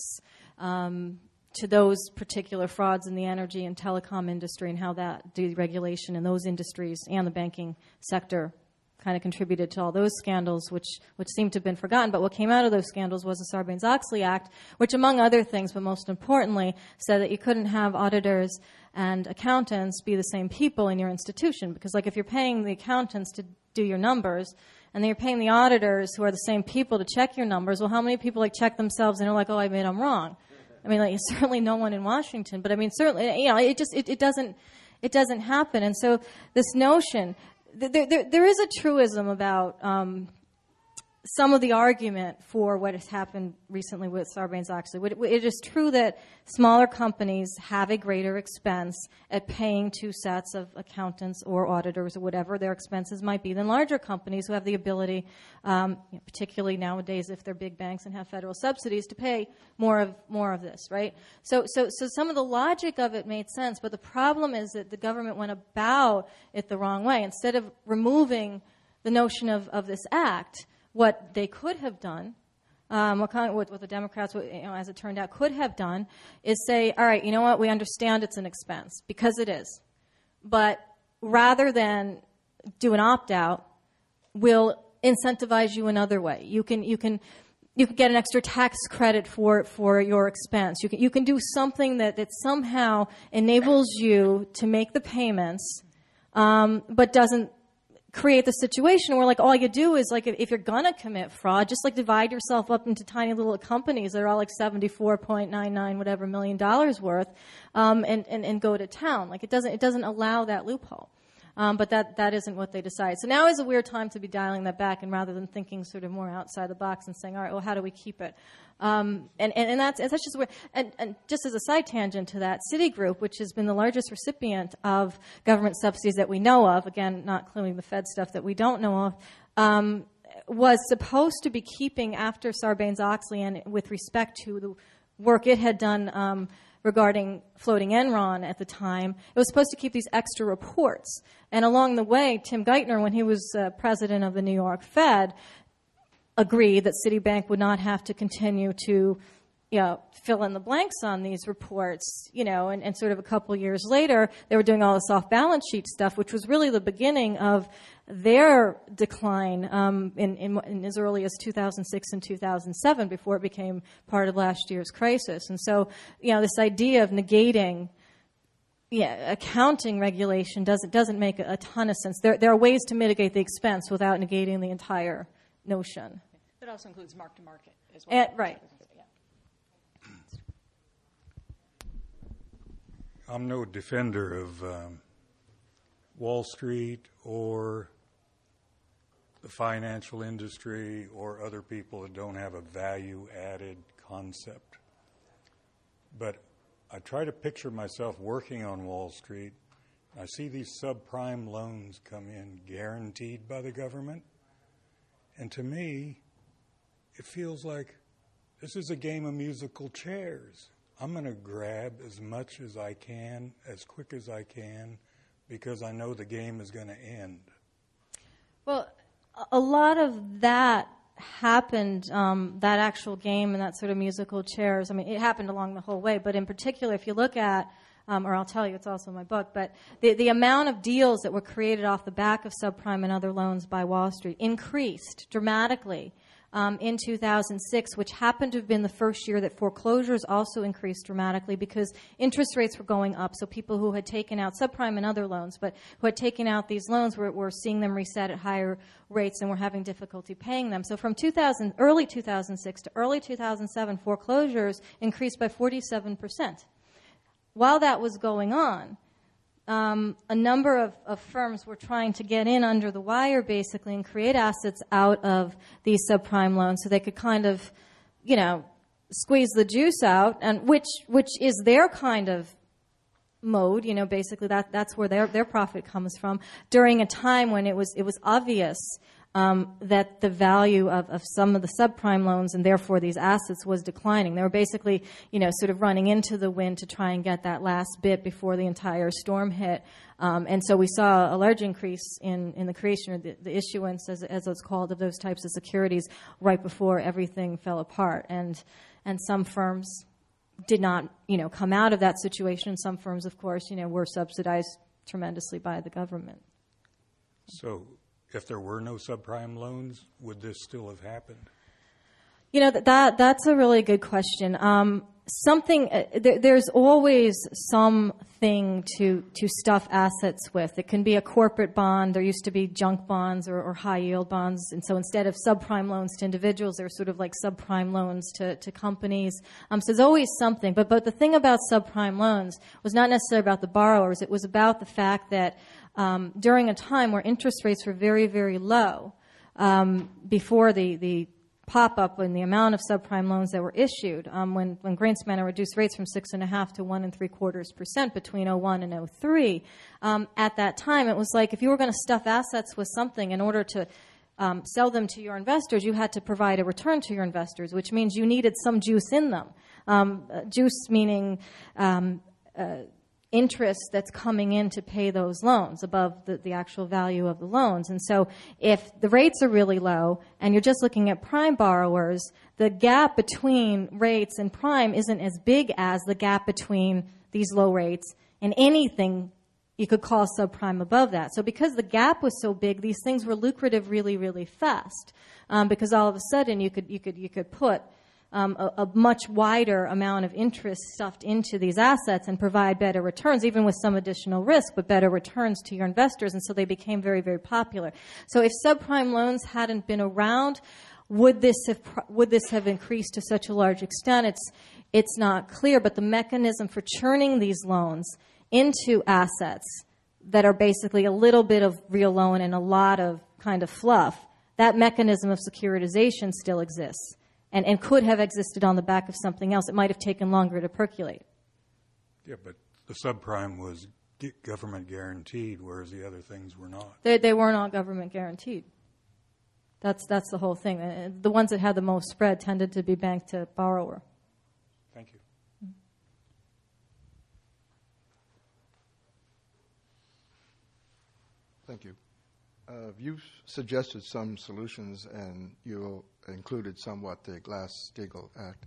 um, to those particular frauds in the energy and telecom industry, and how that deregulation in those industries and the banking sector kind of contributed to all those scandals, which, which seem to have been forgotten. But what came out of those scandals was the Sarbanes-Oxley Act, which, among other things, but most importantly, said that you couldn't have auditors and accountants be the same people in your institution. Because, like, if you're paying the accountants to do your numbers, and then you're paying the auditors, who are the same people, to check your numbers, well, how many people like check themselves and are like, oh, I made them wrong? I mean, like, certainly no one in Washington, but I mean, certainly, you know, it just it, it doesn't it doesn't happen. And so this notion, there there, there is a truism about um, some of the argument for what has happened recently with Sarbanes-Oxley. It is true that smaller companies have a greater expense at paying two sets of accountants or auditors or whatever their expenses might be than larger companies who have the ability, um, you know, particularly nowadays if they're big banks and have federal subsidies, to pay more of more of this, right? So, so, so some of the logic of it made sense, but the problem is that the government went about it the wrong way. Instead of removing the notion of, of this act, what they could have done, um, what, kind of, what, what the Democrats, you know, as it turned out, could have done, is say, all right, you know what, we understand it's an expense, because it is. But rather than do an opt-out, we'll incentivize you another way. You can, you can you can get an extra tax credit for for your expense. You can you can do something that, that somehow enables you to make the payments, um, but doesn't create the situation where, like, all you do is, like, if, if you're gonna commit fraud, just like divide yourself up into tiny little companies that are all like seventy-four point nine nine whatever million dollars worth, um, and, and and go to town. Like, it doesn't it doesn't allow that loophole. Um, but that, that isn't what they decide. So now is a weird time to be dialing that back, and rather than thinking sort of more outside the box and saying, all right, well, how do we keep it? Um, and, and, and that's, that's just weird. And, and just as a side tangent to that, Citigroup, which has been the largest recipient of government subsidies that we know of, again, not including the Fed stuff that we don't know of, um, was supposed to be keeping after Sarbanes-Oxley, and with respect to the work it had done um, regarding floating Enron at the time, it was supposed to keep these extra reports. And along the way, Tim Geithner, when he was uh, president of the New York Fed, agreed that Citibank would not have to continue to, you know, fill in the blanks on these reports, you know, and, and sort of a couple years later, they were doing all this off-balance sheet stuff, which was really the beginning of their decline um, in, in, in as early as two thousand six and two thousand seven, before it became part of last year's crisis. And so, you know, this idea of negating, yeah, accounting regulation doesn't doesn't make a, a ton of sense. There there are ways to mitigate the expense without negating the entire notion. That also includes mark to market as well. And, right. I'm no defender of um, Wall Street or the financial industry or other people that don't have a value-added concept. But I try to picture myself working on Wall Street. I see these subprime loans come in guaranteed by the government. And to me, it feels like this is a game of musical chairs. I'm going to grab as much as I can, as quick as I can, because I know the game is going to end. Well, a lot of that happened, um, that actual game and that sort of musical chairs. I mean, it happened along the whole way, but in particular, if you look at, um, or I'll tell you, it's also in my book, but the, the amount of deals that were created off the back of subprime and other loans by Wall Street increased dramatically Um, in two thousand six, which happened to have been the first year that foreclosures also increased dramatically because interest rates were going up. So people who had taken out subprime and other loans, but who had taken out these loans were, were seeing them reset at higher rates and were having difficulty paying them. So from two thousand, early two thousand six to early two thousand seven, foreclosures increased by forty-seven percent. While that was going on, Um, a number of, of firms were trying to get in under the wire, basically, and create assets out of these subprime loans so they could kind of, you know, squeeze the juice out, and which which is their kind of mode. You know, basically that that's where their their profit comes from during a time when it was it was obvious um, that the value of, of some of the subprime loans and therefore these assets was declining. They were basically, you know, sort of running into the wind to try and get that last bit before the entire storm hit. Um, and so we saw a large increase in, in the creation or the, the issuance, as, as it's called, of those types of securities right before everything fell apart. And and some firms did not, you know, come out of that situation. Some firms, of course, you know, were subsidized tremendously by the government. So if there were no subprime loans, would this still have happened? You know, that that's a really good question. Um, something uh, there, there's always something to to stuff assets with. It can be a corporate bond. There used to be junk bonds or, or high yield bonds, and so instead of subprime loans to individuals, they're sort of like subprime loans to to companies. Um, so there's always something. But but the thing about subprime loans was not necessarily about the borrowers. It was about the fact that um, during a time where interest rates were very very low, um, before the the pop up in the amount of subprime loans that were issued, um, when, when Greenspan reduced rates from six and a half to one and three quarters percent between oh one and oh three. Um, at that time, it was like if you were going to stuff assets with something in order to um, sell them to your investors, you had to provide a return to your investors, which means you needed some juice in them. Um, uh, juice meaning um, uh, interest that's coming in to pay those loans above the, the actual value of the loans. And so if the rates are really low and you're just looking at prime borrowers, the gap between rates and prime isn't as big as the gap between these low rates and anything, you could call subprime above that. So because the gap was so big, these things were lucrative really, really fast. Um, because all of a sudden you could you could you could put um, a, a much wider amount of interest stuffed into these assets and provide better returns, even with some additional risk, but better returns to your investors. And so they became very, very popular. So if subprime loans hadn't been around, would this have would this have increased to such a large extent? It's it's not clear. But the mechanism for churning these loans into assets that are basically a little bit of real loan and a lot of kind of fluff, that mechanism of securitization still exists and, and could have existed on the back of something else. It might have taken longer to percolate. Yeah, but the subprime was g- government guaranteed, whereas the other things were not. They, they were not government guaranteed. That's, that's the whole thing. Uh, The ones that had the most spread tended to be bank to borrower. Thank you. Thank you. Uh, you've suggested some solutions, and you included somewhat the Glass-Steagall Act.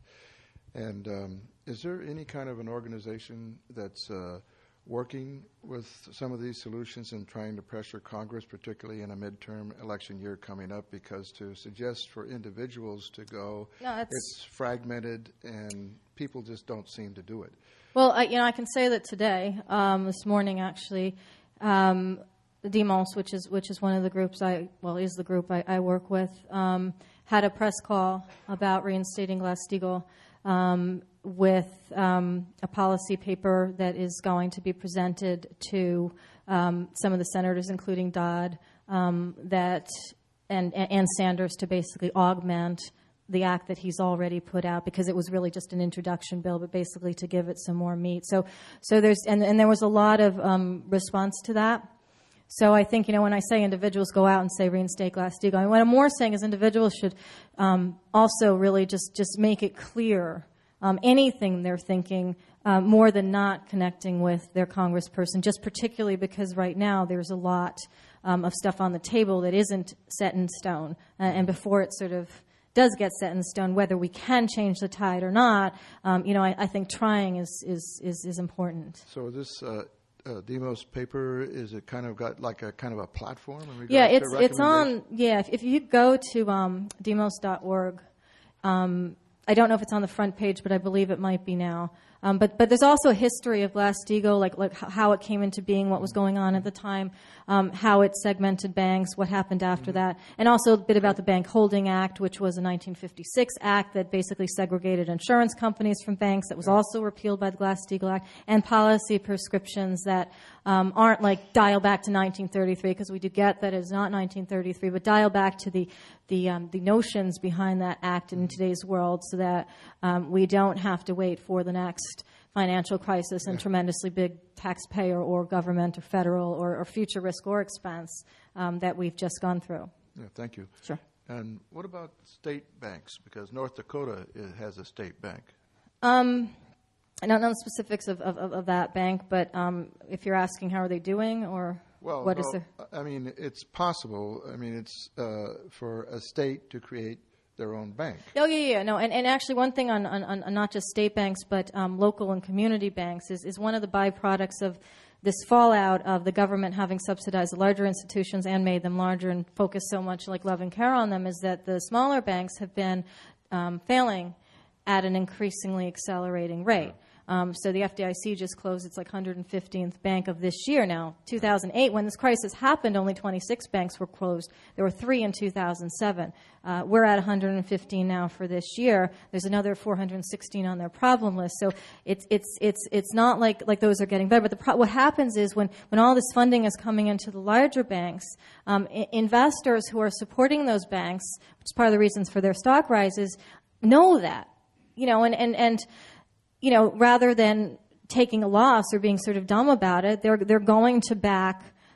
And um, is there any kind of an organization that's uh, working with some of these solutions and trying to pressure Congress, particularly in a midterm election year coming up? Because to suggest for individuals to go, No, it's, it's fragmented, and people just don't seem to do it. well, I, you know, I can say that today, um, this morning actually, um, Demos, which is which is one of the groups I well is the group I, I work with, um, had a press call about reinstating Glass-Steagall um, with um, a policy paper that is going to be presented to um, some of the senators, including Dodd, um, that and and Sanders, to basically augment the act that he's already put out, because it was really just an introduction bill, but basically to give it some more meat. So so there's and, and there was a lot of um, response to that. So I think, you know, when I say individuals go out and say reinstate Glass-Steagall, I mean, what I'm more saying is individuals should um, also really just, just make it clear um, anything they're thinking uh, more than not connecting with their congressperson, just particularly because right now there's a lot um, of stuff on the table that isn't set in stone. Uh, and before it sort of does get set in stone, whether we can change the tide or not, um, you know, I, I think trying is, is, is, is important. So this uh, uh, Demos paper, is it kind of got like a kind of a platform in regards Yeah, to it's it's on. recommendations? Yeah, if, if you go to um, demos dot org, um, I don't know if it's on the front page, but I believe it might be now. Um, but but there's also a history of Glass-Steagall, like like h- how it came into being, what was going on at the time, um, how it segmented banks, what happened after Mm-hmm. that, and also a bit about the Bank Holding Act, which was a nineteen fifty-six act that basically segregated insurance companies from banks. That was also repealed by the Glass-Steagall Act, and policy prescriptions that um, aren't like dial back to nineteen thirty-three, because we do get that it's not nineteen thirty-three, but dial back to the the um, the notions behind that act in today's world, so that um, we don't have to wait for the next financial crisis and tremendously big taxpayer or government or federal or, or future risk or expense um, that we've just gone through. Yeah, thank you. Sure. And what about state banks? Because North Dakota i- has a state bank. Um, I don't know the specifics of, of, of that bank, but um, if you're asking how are they doing, or Well, what no, is their... I mean, it's possible. I mean, it's uh, for a state to create their own bank. Oh, yeah, yeah, no. And, and actually one thing on, on, on not just state banks, but um, local and community banks is, is one of the byproducts of this fallout of the government having subsidized the larger institutions and made them larger and focused so much like love and care on them, is that the smaller banks have been um, failing at an increasingly accelerating rate. Um, so the F D I C just closed its like one hundred fifteenth bank of this year now. two thousand eight, when this crisis happened, only twenty-six banks were closed. There were three in two thousand seven. Uh, we're at one hundred fifteen now for this year. There's another four hundred sixteen on their problem list. So it's it's it's it's not like like those are getting better. But the pro- what happens is when when all this funding is coming into the larger banks, um, I- investors who are supporting those banks, which is part of the reasons for their stock rises, know that, you know, and and and. You know, rather than taking a loss or being sort of dumb about it, they're they're going to back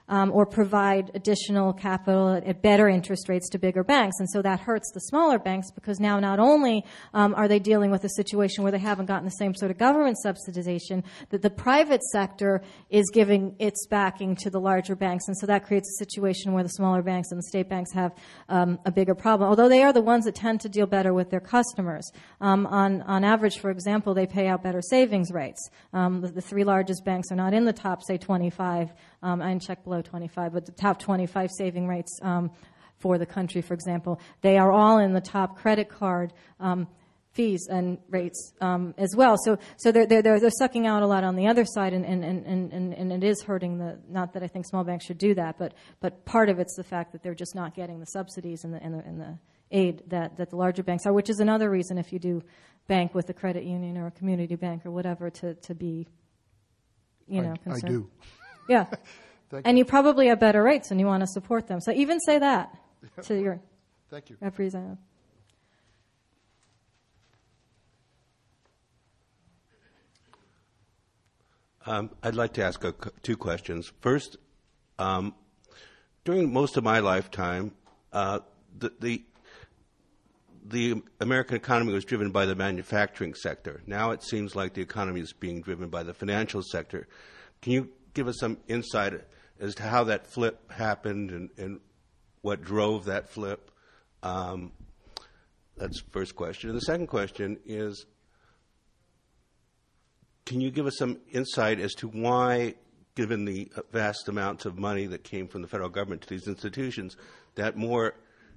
um, or provide additional capital at, at better interest rates to bigger banks. And so that hurts the smaller banks because now not only um, are they dealing with a situation where they haven't gotten the same sort of government subsidization, that the private sector is giving its backing to the larger banks. And so that creates a situation where the smaller banks and the state banks have um, a bigger problem, although they are the ones that tend to deal better with their customers. Um, on, on average, for example, they pay out better savings rates. Um, the, the three largest banks are not in the top, say, twenty-five. Um, I didn't check below twenty-five, but the top twenty-five saving rates um, for the country, for example, they are all in the top credit card um, fees and rates um, as well. So, so they're, they're they're sucking out a lot on the other side, and and, and, and and it is hurting the. Not that I think small banks should do that, but but part of it's the fact that they're just not getting the subsidies and the and the, and the aid that, that the larger banks are, which is another reason if you do bank with a credit union or a community bank or whatever to, to be, you know, I, concerned. I do. Yeah. Thank and you. you probably have better rates and you want to support them. So even say that to your Thank you. representative. Um, I'd like to ask a, two questions. First, um, during most of my lifetime, uh, the, the the American economy was driven by the manufacturing sector. Now it seems like the economy is being driven by the financial sector. Can you give us some insight as to how that flip happened and, and what drove that flip? Um, that's the first question. And the second question is, can you give us some insight as to why, given the vast amounts of money that came from the federal government to these institutions, that more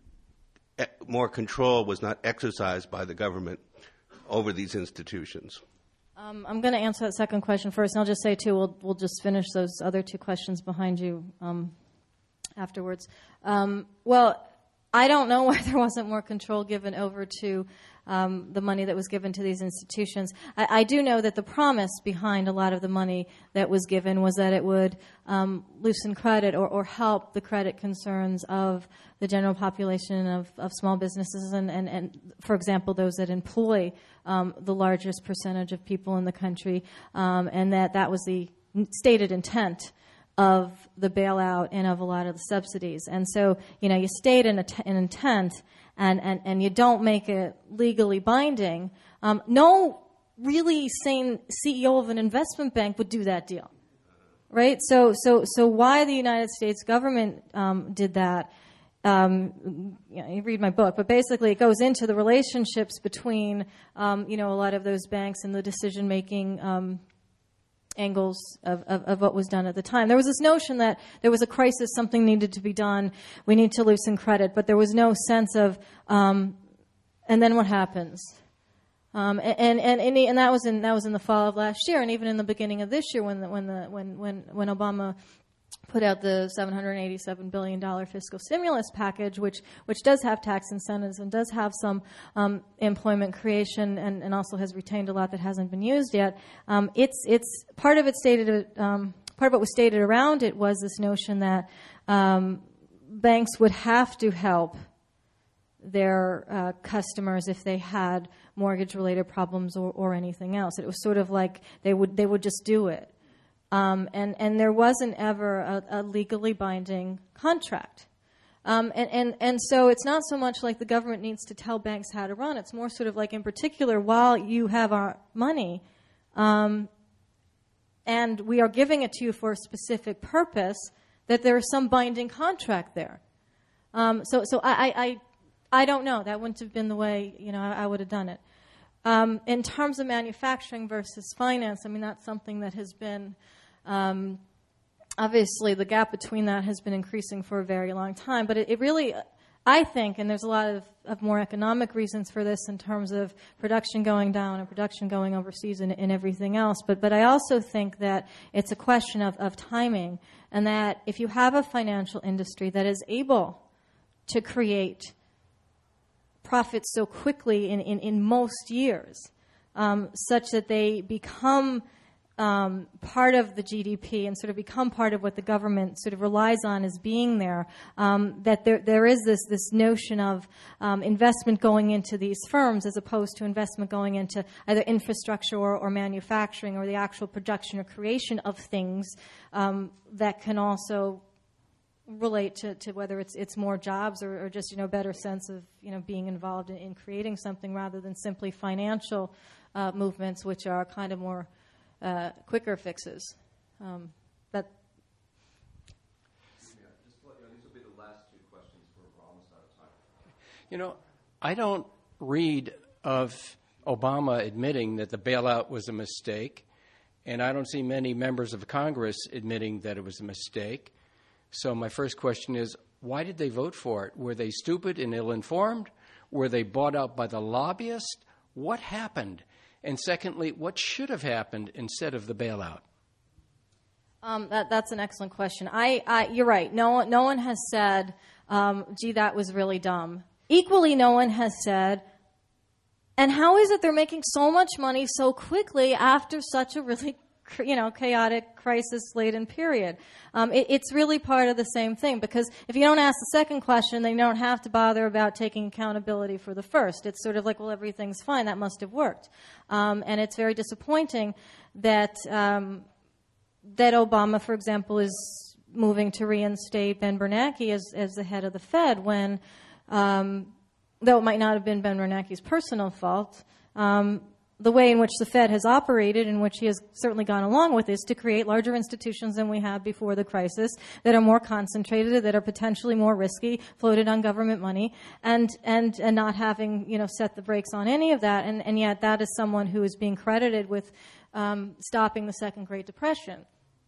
more control was not exercised by the government over these institutions? Um, I'm going to answer that second question first, and I'll just say, too, we'll, we'll just finish those other two questions behind you um, afterwards. Um, well, I don't know why there wasn't more control given over to um, the money that was given to these institutions. I, I do know that the promise behind a lot of the money that was given was that it would um, loosen credit or, or help the credit concerns of the general population of, of small businesses and, and, and, for example, those that employ um, the largest percentage of people in the country, um, and that that was the stated intent of the bailout and of a lot of the subsidies. And so, you know, you state an, an intent and, and, and you don't make it legally binding. Um, no really sane C E O of an investment bank would do that deal, right? So, so, so why the United States government um, did that, um, you know, you read my book, but basically it goes into the relationships between, um, you know, a lot of those banks and the decision-making um angles of, of, of what was done at the time. There was this notion that there was a crisis, something needed to be done, we need to loosen credit, but there was no sense of, um, and then what happens? Um, and, and, and, and that was in that was in the fall of last year, and even in the beginning of this year when the, when the when when when Obama put out the seven hundred eighty-seven billion dollars fiscal stimulus package, which which does have tax incentives and does have some um, employment creation, and, and also has retained a lot that hasn't been used yet. Um, it's it's part of it stated um, part of what was stated around it was this notion that um, banks would have to help their uh, customers if they had mortgage-related problems or, or anything else. It was sort of like they would they would just do it. Um, and, and there wasn't ever a, a legally binding contract. Um, and, and, and so it's not so much like the government needs to tell banks how to run. It's more sort of like, in particular, while you have our money, um, and we are giving it to you for a specific purpose, that there is some binding contract there. Um, so so I, I, I don't know. That wouldn't have been the way, you know, I, I would have done it. Um, in terms of manufacturing versus finance, I mean, that's something that has been... Um, obviously, the gap between that has been increasing for a very long time. But it, it really, I think, and there's a lot of, of more economic reasons for this in terms of production going down and production going overseas and, and everything else. But but I also think that it's a question of, of timing, and that if you have a financial industry that is able to create profits so quickly in, in, in most years, um, such that they become Um, part of the G D P and sort of become part of what the government sort of relies on as being there, um, that there there is this this notion of um, investment going into these firms as opposed to investment going into either infrastructure or, or manufacturing or the actual production or creation of things um, that can also relate to, to whether it's it's more jobs or, or just, you know, better sense of, you know, being involved in, in creating something rather than simply financial uh, movements, which are kind of more uh, quicker fixes. Um, that. Yeah, just to let you know, these will be the last two questions. We're almost out of time. You know, I don't read of Obama admitting that the bailout was a mistake, and I don't see many members of Congress admitting that it was a mistake. So my first question is, why did they vote for it? Were they stupid and ill-informed? Were they bought out by the lobbyist? What happened? And secondly, what should have happened instead of the bailout? Um, that, that's an excellent question. I, I, you're right. No one, no one has said, um, gee, that was really dumb. Equally, no one has said, and how is it they're making so much money so quickly after such a really, you know, chaotic, crisis-laden period? Um, it, it's really part of the same thing, because if you don't ask the second question, then you don't have to bother about taking accountability for the first. It's sort of like, well, everything's fine. That must have worked. Um, and it's very disappointing that um, that Obama, for example, is moving to reinstate Ben Bernanke as, as the head of the Fed when, um, though it might not have been Ben Bernanke's personal fault, um, the way in which the Fed has operated, in which he has certainly gone along with, is to create larger institutions than we had before the crisis, that are more concentrated, that are potentially more risky, floated on government money, and and, and not having, you know, set the brakes on any of that. And, and yet that is someone who is being credited with um, stopping the Second Great Depression,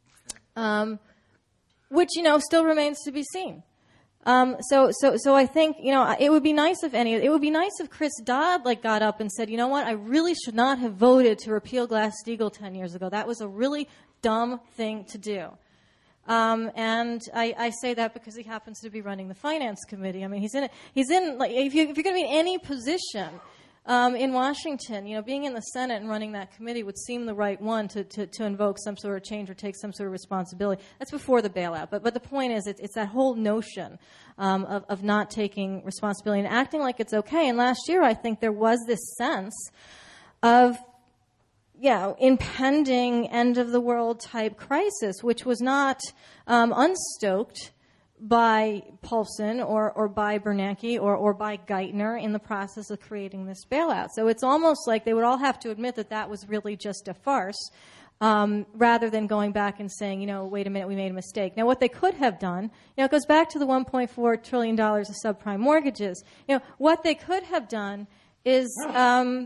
um, which, you know, still remains to be seen. Um, so, so, so I think, you know, it would be nice if any, it would be nice if Chris Dodd, like, got up and said, you know what, I really should not have voted to repeal Glass-Steagall ten years ago. That was a really dumb thing to do. Um, and I, I say that because he happens to be running the Finance Committee. I mean, he's in, he's in, like, if, you, if you're going to be in any position, Um, in Washington, you know, being in the Senate and running that committee would seem the right one to, to, to invoke some sort of change or take some sort of responsibility. That's before the bailout. But but the point is, it's, it's that whole notion um, of, of not taking responsibility and acting like it's okay. And last year, I think there was this sense of, yeah, impending end-of-the-world type crisis, which was not um, unstoked by Paulson or, or by Bernanke or, or by Geithner in the process of creating this bailout. So it's almost like they would all have to admit that that was really just a farce, um, rather than going back and saying, you know, wait a minute, we made a mistake. Now, what they could have done, you know, it goes back to the one point four trillion dollars of subprime mortgages. You know, what they could have done is, um,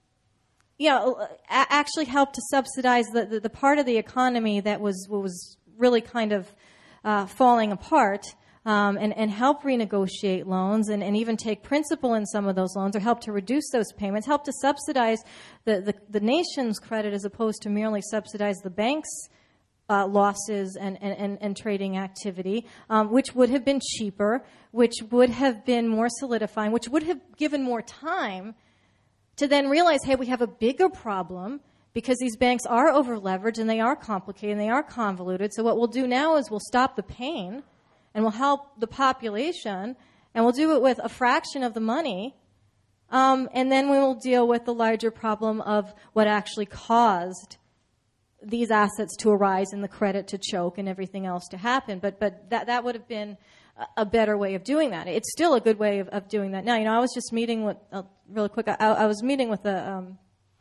you know, a- actually help to subsidize the, the, the part of the economy that was was really kind of Uh, falling apart, um, and, and help renegotiate loans and, and even take principal in some of those loans, or help to reduce those payments, help to subsidize the, the, the nation's credit as opposed to merely subsidize the bank's uh, losses and, and, and, and trading activity, um, which would have been cheaper, which would have been more solidifying, which would have given more time to then realize, hey, we have a bigger problem, because these banks are over-leveraged and they are complicated and they are convoluted. So what we'll do now is we'll stop the pain and we'll help the population, and we'll do it with a fraction of the money, um, and then we will deal with the larger problem of what actually caused these assets to arise and the credit to choke and everything else to happen. But but that that would have been a better way of doing that. It's still a good way of, of doing that. Now, you know, I was just meeting with, uh, really quick, I, I was meeting with a... Um,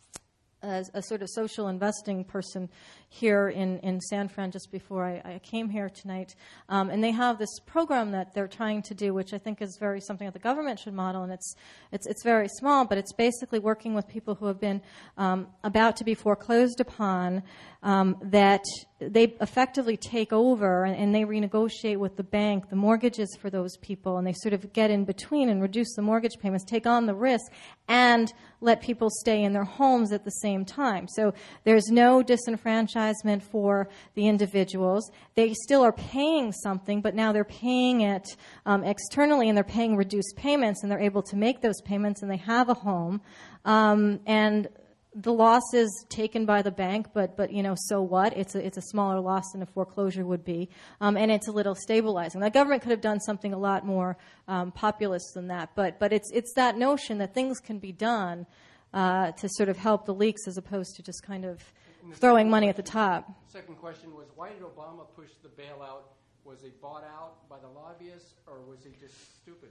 As a sort of social investing person here in, in San Fran just before I, I came here tonight. Um, and they have this program that they're trying to do, which I think is very something that the government should model. And it's it's it's very small, but it's basically working with people who have been um, about to be foreclosed upon, um, that they effectively take over and, and they renegotiate with the bank the mortgages for those people. And they sort of get in between and reduce the mortgage payments, take on the risk, and let people stay in their homes at the same time. So there's no disenfranchisement for the individuals. They still are paying something, but now they're paying it um, externally, and they're paying reduced payments, and they're able to make those payments, and they have a home. Um, and the loss is taken by the bank, but but you know, so what? It's a it's a smaller loss than a foreclosure would be, um, and it's a little stabilizing. The government could have done something a lot more um, populist than that, but but it's it's that notion that things can be done uh, to sort of help the leaks, as opposed to just kind of throwing money at the top. Second question was, why did Obama push the bailout Was he bought out by the lobbyists, or was he just stupid?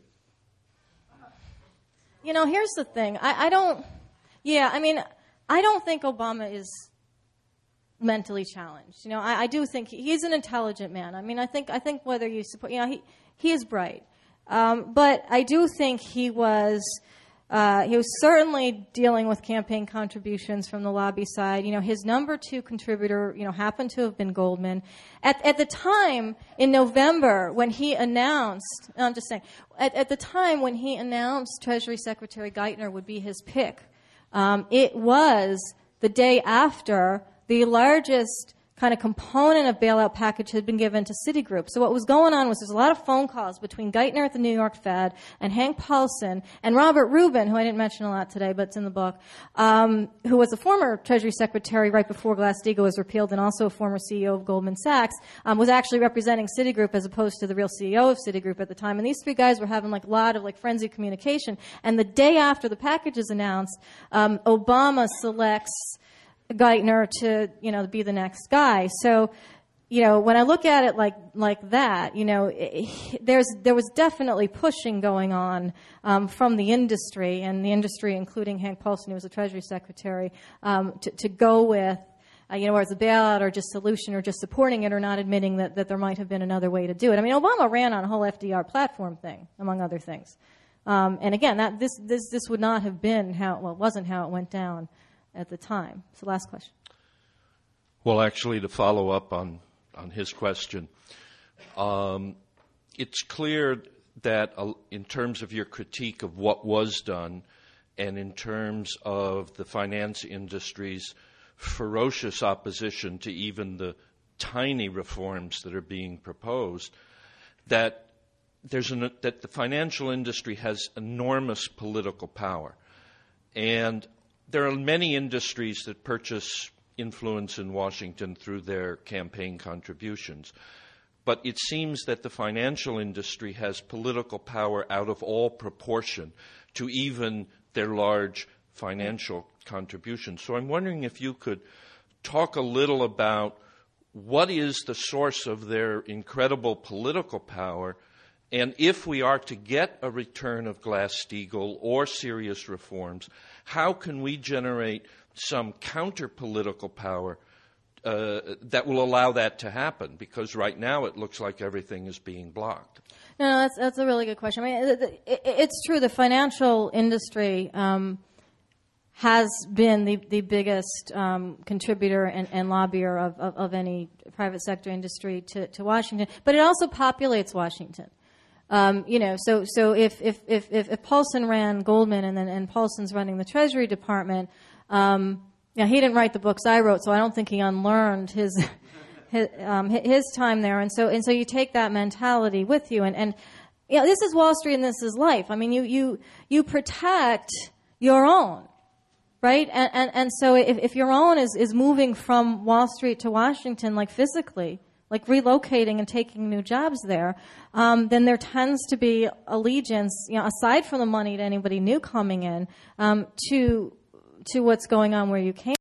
You know, here's the thing. I, I don't, yeah, I mean, I don't think Obama is mentally challenged. You know, I, I do think he, he's an intelligent man. I mean, I think I think whether you support, you know, he he is bright, um, but I do think he was uh, he was certainly dealing with campaign contributions from the lobby side. You know, his number two contributor, you know, happened to have been Goldman. At at the time in November when he announced, no, I'm just saying, at at the time when he announced Treasury Secretary Geithner would be his pick, um, it was the day after the largest kind of component of bailout package had been given to Citigroup. So what was going on was there's a lot of phone calls between Geithner at the New York Fed and Hank Paulson and Robert Rubin, who I didn't mention a lot today, but it's in the book, um, who was a former Treasury Secretary right before Glass-Steagall was repealed and also a former C E O of Goldman Sachs, um, was actually representing Citigroup as opposed to the real C E O of Citigroup at the time. And these three guys were having like a lot of like frenzied communication. And the day after the package is announced, um, Obama selects Geithner to, you know, be the next guy. So, you know, when I look at it like like that, you know, it, there's there was definitely pushing going on um, from the industry, and the industry, including Hank Paulson, who was the Treasury Secretary, um, to, to go with, uh, you know, whether it's a bailout or just solution or just supporting it or not admitting that, that there might have been another way to do it. I mean, Obama ran on a whole F D R platform thing, among other things. Um, and again, that this this this would not have been how well, it wasn't how it went down at the time. So last question. Well, actually, to follow up on, on his question, um, it's clear that uh, in terms of your critique of what was done and in terms of the finance industry's ferocious opposition to even the tiny reforms that are being proposed, that there's an, that the financial industry has enormous political power. And there are many industries that purchase influence in Washington through their campaign contributions. But it seems that the financial industry has political power out of all proportion to even their large financial contributions. So I'm wondering if you could talk a little about what is the source of their incredible political power, and if we are to get a return of Glass-Steagall or serious reforms, how can we generate some counter-political power uh, that will allow that to happen? Because right now it looks like everything is being blocked. No, no, that's that's a really good question. I mean, it, it, it's true. The financial industry um, has been the the biggest um, contributor and, and lobbyer of, of, of any private sector industry to, to Washington, but it also populates Washington. Um, you know, so so if if, if if if Paulson ran Goldman and then and Paulson's running the Treasury Department, um, you know, he didn't write the books I wrote, so I don't think he unlearned his his, um, his time there. And so and so you take that mentality with you, and and you know, this is Wall Street and this is life. I mean, you you you protect your own, right? And and and so if if your own is is moving from Wall Street to Washington, like physically, like relocating and taking new jobs there, um, then there tends to be allegiance, you know, aside from the money to anybody new coming in, um, to to what's going on where you came.